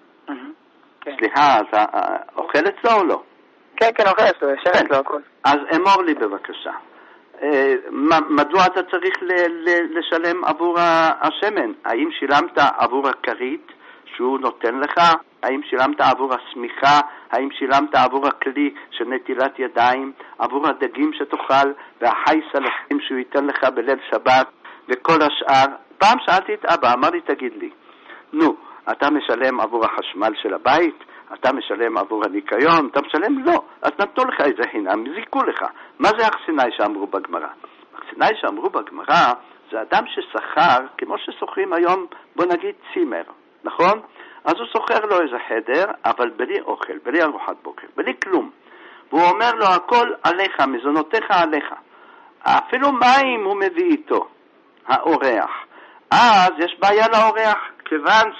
[SPEAKER 1] סליחה, אתה אוכל אצלו או לא?
[SPEAKER 14] כן, כן, אוכל אצלו, יושב אצלו הכל.
[SPEAKER 1] אז אמור לי בבקשה, מדוע אתה צריך לשלם עבור השמן? האם שילמת עבור הכרית שהוא נותן לך? האם שילמת עבור הסמיכה? האם שילמת עבור הכלי של נטילת ידיים? עבור הדגים שתאכל והחי סלחים שהוא ייתן לך בליל שבת וכל השאר? פעם שאלתי את אבא, אמר לי תגיד לי, נו, אתה משלם עבור החשמל של הבית? אתה משלם עבור הניקיון? אתה משלם? לא. אז נתנו לך איזה חינם, זיקו לך. מה זה אחסנאי שאמרו בגמרא? אחסנאי שאמרו בגמרא זה אדם ששכר, כמו ששוכרים היום, בוא נגיד צימר, נכון? אז הוא שוכר לו איזה חדר, אבל בלי אוכל, בלי ארוחת בוקר, בלי כלום. והוא אומר לו, הכל עליך, מזונותיך עליך. אפילו מים הוא מביא איתו, האורח. אז יש בעיה לאורח, כיוון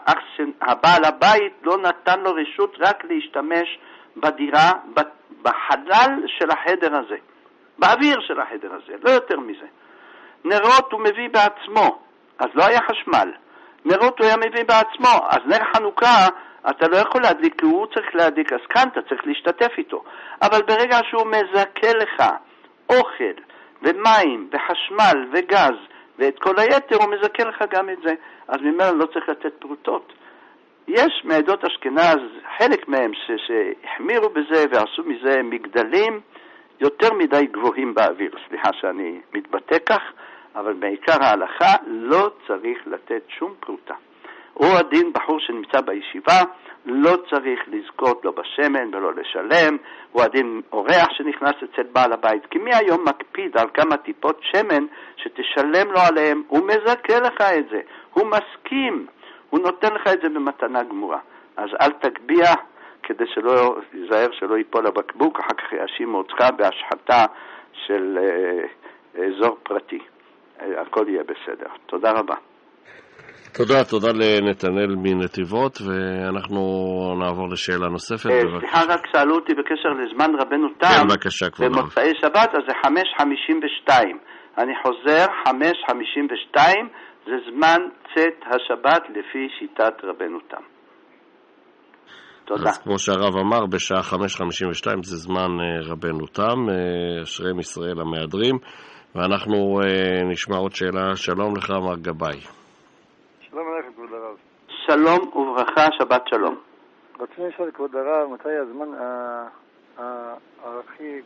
[SPEAKER 1] שהבעל הבית לא נתן לו רשות רק להשתמש בדירה, בחלל של החדר הזה, באוויר של החדר הזה, לא יותר מזה. נרות הוא מביא בעצמו, אז לא היה חשמל. נרות הוא היה מביא בעצמו, אז נר חנוכה אתה לא יכול להדליק, כי הוא צריך להדליק, אז כאן אתה צריך להשתתף איתו. אבל ברגע שהוא מזכה לך אוכל ומים וחשמל וגז ואת כל היתר, הוא מזכה לך גם את זה, אז ממנו לא צריך לתת פרוטות. יש מעדות אשכנז, חלק מהם שהחמירו בזה ועשו מזה מגדלים יותר מדי גבוהים באוויר, סליחה שאני מתבטא כך, אבל בעיקר ההלכה לא צריך לתת שום פרוטה. הוא הדין בחור שנמצא בישיבה, לא צריך לזכות לו בשמן ולא לשלם, הוא הדין אורח שנכנס אצל בעל הבית, כי מי היום מקפיד על כמה טיפות שמן שתשלם לו עליהם, הוא מזכה לך את זה, הוא מסכים, הוא נותן לך את זה במתנה גמורה. אז אל תגביע כדי שלא ייזהר שלא ייפול הבקבוק, אחר כך יאשימו אותך בהשחתה של אזור פרטי. הכל יהיה בסדר. תודה רבה.
[SPEAKER 2] תודה לנתנאל מנתיבות, ואנחנו נעבור לשאלה נוספת.
[SPEAKER 1] סליחה, רק שאלו אותי בקשר לזמן רבנו תם, במוצאי שבת, אז זה 5:52. אני חוזר, 5:52, זה זמן צאת השבת לפי שיטת רבנו תם. תודה.
[SPEAKER 2] אז כמו שהרב אמר, בשעה 5:52 זה זמן רבנו תם, אשריהם ישראל המהדרים, ואנחנו נשמע עוד שאלה. שלום לך, מר גבאי.
[SPEAKER 6] שלום עליכם, כבוד הרב.
[SPEAKER 1] שלום וברכה, שבת שלום.
[SPEAKER 6] רציתי לשאול, כבוד הרב, מתי הזמן הכי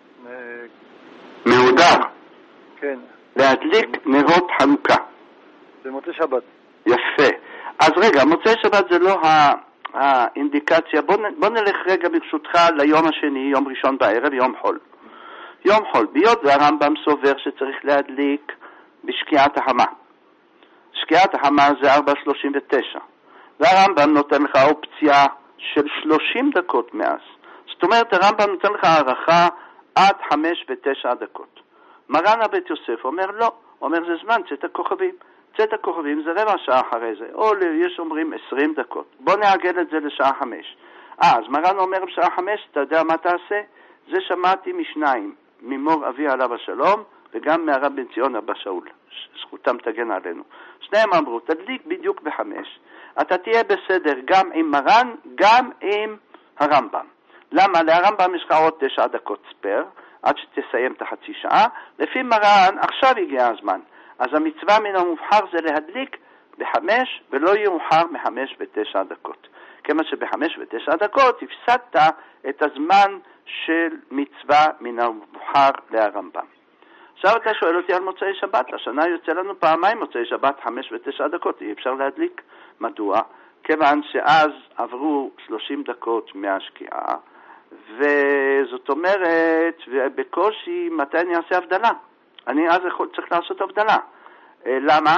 [SPEAKER 1] מהודר?
[SPEAKER 6] כן.
[SPEAKER 1] להדליק נרות חנוכה.
[SPEAKER 6] במוצאי שבת.
[SPEAKER 1] יפה. אז רגע, מוצאי שבת זה לא האינדיקציה. בוא נלך רגע ברשותך ליום השני, יום ראשון בערב, יום חול. יום חול, ביות והרמב"ם סובר שצריך להדליק בשקיעת החמה. שקיעת החמה זה 4:39. והרמב"ם נותן לך אופציה של 30 דקות מאז. זאת אומרת, הרמב"ם נותן לך הערכה עד 5:09. מרן הבית יוסף אומר לא, אומר זה זמן צאת הכוכבים. צאת הכוכבים זה רבע שעה אחרי זה, או יש אומרים 20 דקות. בוא נעגל את זה לשעה 5. אז מרן אומר בשעה 5, אתה יודע מה תעשה? זה שמעתי משניים, ממור אבי עליו השלום, וגם מהרב בן ציון אבא שאול, זכותם תגן עלינו. שניהם אמרו, תדליק בדיוק ב5, אתה תהיה בסדר גם עם מרן, גם עם הרמב"ם. למה? להרמב"ם יש לך עוד 9 דקות ספר, עד שתסיים את החצי שעה, לפי מרן עכשיו הגיע הזמן. אז המצווה מן המובחר זה להדליק ב5 ולא יאוחר מ5:09. כמה שב5:09 הפסדת את הזמן של מצווה מן המובחר להרמב"ם. עכשיו אתה שואל אותי על מוצאי שבת, השנה יוצא לנו פעמיים מוצאי שבת 5:09, אי אפשר להדליק. מדוע? כיוון שאז עברו 30 דקות מהשקיעה, וזאת אומרת, בקושי מתי אני אעשה הבדלה? אני אז צריך לעשות הבדלה. למה?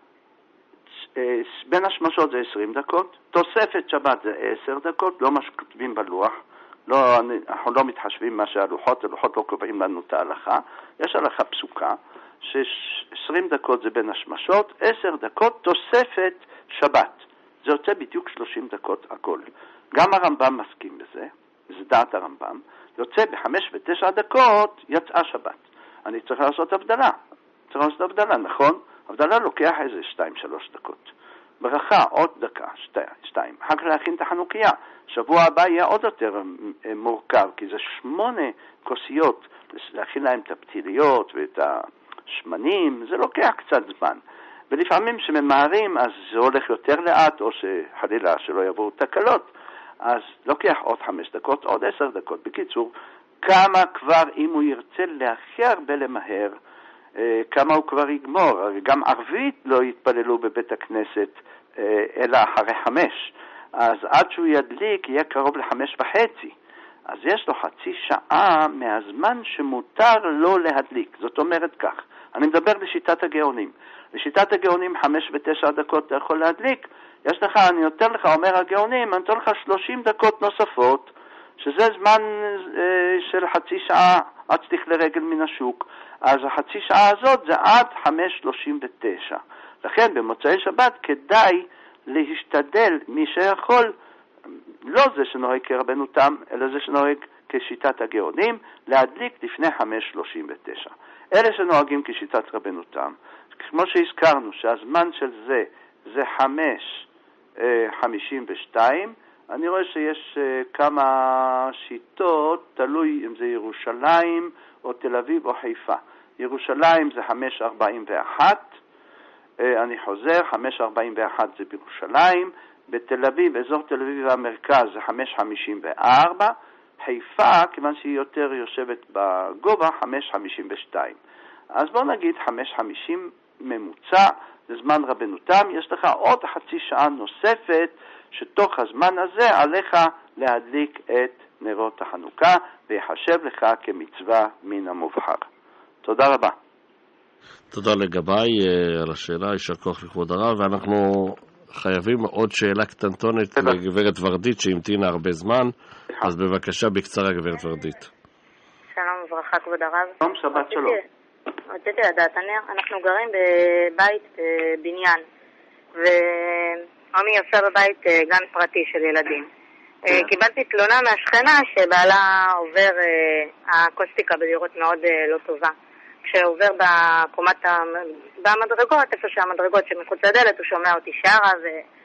[SPEAKER 1] בין השמשות זה 20 דקות, תוספת שבת זה 10 דקות, לא מה שכתבים בלוח, אנחנו לא מתחשבים מה שהלוחות, הלוחות לא קובעים לנו את ההלכה, יש הלכה פסוקה, ש20 דקות זה בין השמשות, 10 דקות תוספת שבת. זה יוצא בדיוק 30 דקות הכל. גם הרמב"ם מסכים בזה, זה דעת הרמב"ם. יוצא ב5 ו9 דקות יצאה שבת. אני צריך לעשות הבדלה, נכון? הבדלה לוקח איזה 2-3 דקות. ברכה עוד דקה, 2. אחר כך להכין את החנוכיה. שבוע הבא יהיה עוד יותר מורכב, כי זה 8 כוסיות, להכין להם את הפתיליות ואת השמנים, זה לוקח קצת זמן. ולפעמים שממהרים, אז זה הולך יותר לאט, או שחלילה שלא יבואו תקלות, אז לוקח עוד 5 דקות, עוד 10 דקות. בקיצור, כמה כבר, אם הוא ירצה להכי הרבה למהר, כמה הוא כבר יגמור. גם ערבית לא יתפללו בבית הכנסת, אלא אחרי 5. אז עד שהוא ידליק יהיה קרוב ל5:30. אז יש לו חצי שעה מהזמן שמותר לו להדליק. זאת אומרת כך, אני מדבר בשיטת הגאונים. בשיטת הגאונים 5 ו9 דקות אתה יכול להדליק. יש לך, אני יותר לך, אומר הגאונים, אני נותן לך 30 דקות נוספות, שזה זמן של חצי שעה עד שתכלה רגל מן השוק. אז החצי שעה הזאת זה עד 5:39. לכן במוצאי שבת כדאי להשתדל מי שיכול, לא זה שנוהג כרבנו תם, אלא זה שנוהג כשיטת הגאונים, להדליק לפני 5:39. אלה שנוהגים כשיטת רבנו תם, כמו שהזכרנו שהזמן של זה 5:52, אני רואה שיש כמה שיטות, תלוי אם זה ירושלים או תל אביב או חיפה. ירושלים זה 5:41, אני חוזר, 5:41 זה בירושלים, בתל אביב, אזור תל אביב והמרכז זה 5:54, חיפה, כיוון שהיא יותר יושבת בגובה, 5:52. אז בוא נגיד 5:50 ממוצע, זה זמן רבנו תם, יש לך עוד חצי שעה נוספת, שתוך הזמן הזה עליך להדליק את נרות החנוכה, ויחשב לך כמצווה מן המובחר. תודה רבה.
[SPEAKER 2] תודה לגביי על השאלה, יישר כוח לכבוד הרב, ואנחנו חייבים עוד שאלה קטנטונת לגברת ורדית שהמתינה הרבה זמן, אז בבקשה בקצרה גברת ורדית.
[SPEAKER 10] שלום וברכה כבוד הרב.
[SPEAKER 1] שלום, שבת שלום.
[SPEAKER 10] רציתי לדעת, אנחנו גרים בבית בניין, ועמי יושב בבית גן פרטי של ילדים. קיבלתי תלונה מהשכנה שבעלה עובר האקוסטיקה בדירות מאוד לא טובה. כשעובר במדרגות, איפה שהמדרגות שמחוץ לדלת, הוא שומע אותי שרה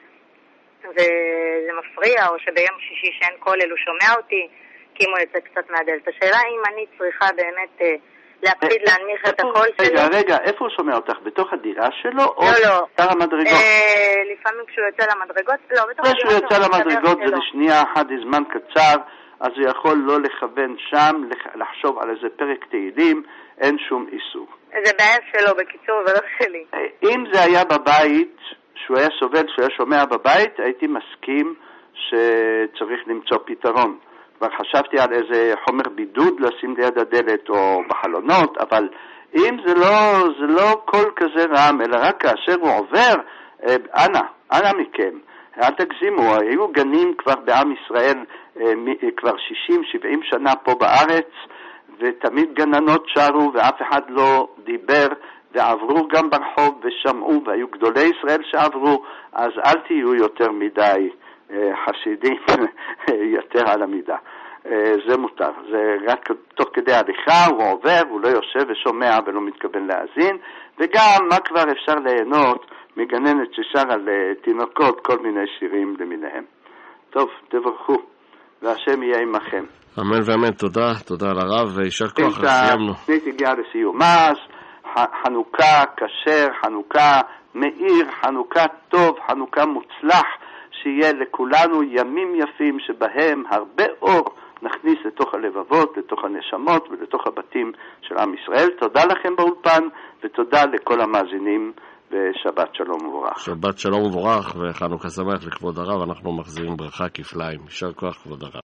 [SPEAKER 10] וזה מפריע, או שביום שישי שאין כולל הוא שומע אותי, כי אם הוא יצא קצת מהדלת. השאלה אם אני צריכה באמת להקפיד להנמיך את הקול שלי.
[SPEAKER 1] רגע, איפה הוא שומע אותך? בתוך הדירה שלו או בתוך המדרגות?
[SPEAKER 10] לפעמים כשהוא יוצא למדרגות, לא, בתוך
[SPEAKER 1] הדירה שלו. כשהוא יוצא למדרגות זה לשנייה אחת, זמן קצר, אז הוא יכול לא לכוון שם, לחשוב על איזה פרק תהילים, אין שום איסור.
[SPEAKER 10] זה בעיה שלו בקיצור ולא שלי.
[SPEAKER 1] אם זה היה בבית, שהוא היה סובל, שהוא היה שומע בבית, הייתי מסכים שצריך למצוא פתרון. כבר חשבתי על איזה חומר בידוד לשים ליד הדלת או בחלונות, אבל אם זה לא קול כזה רם, אלא רק כאשר הוא עובר, אנא מכם, אל תגזימו, היו גנים כבר בעם ישראל כבר 60-70 שנה פה בארץ, ותמיד גננות שרו ואף אחד לא דיבר, ועברו גם ברחוב ושמעו, והיו גדולי ישראל שעברו, אז אל תהיו יותר מדי חסידים, יותר על המידה. זה מותר, זה רק תוך כדי הליכה, הוא עובר, הוא לא יושב ושומע ולא מתכוון להאזין, וגם מה כבר אפשר ליהנות מגננת ששרה לתינוקות כל מיני שירים למיניהם. טוב, תברכו, והשם יהיה עמכם.
[SPEAKER 2] אמן ואמן, תודה לרב, וישר כוח, סיימנו.
[SPEAKER 1] תנית הגיעה לסיום. אז חנוכה כשר, חנוכה מאיר, חנוכה טוב, חנוכה מוצלח, שיהיה לכולנו ימים יפים שבהם הרבה אור נכניס לתוך הלבבות, לתוך הנשמות ולתוך הבתים של עם ישראל. תודה לכם באולפן ותודה לכל המאזינים ושבת שלום וברך.
[SPEAKER 2] שבת שלום וברך וחנוכה שמח לכבוד הרב, אנחנו מחזירים ברכה כפליים. יישר כוח כבוד הרב.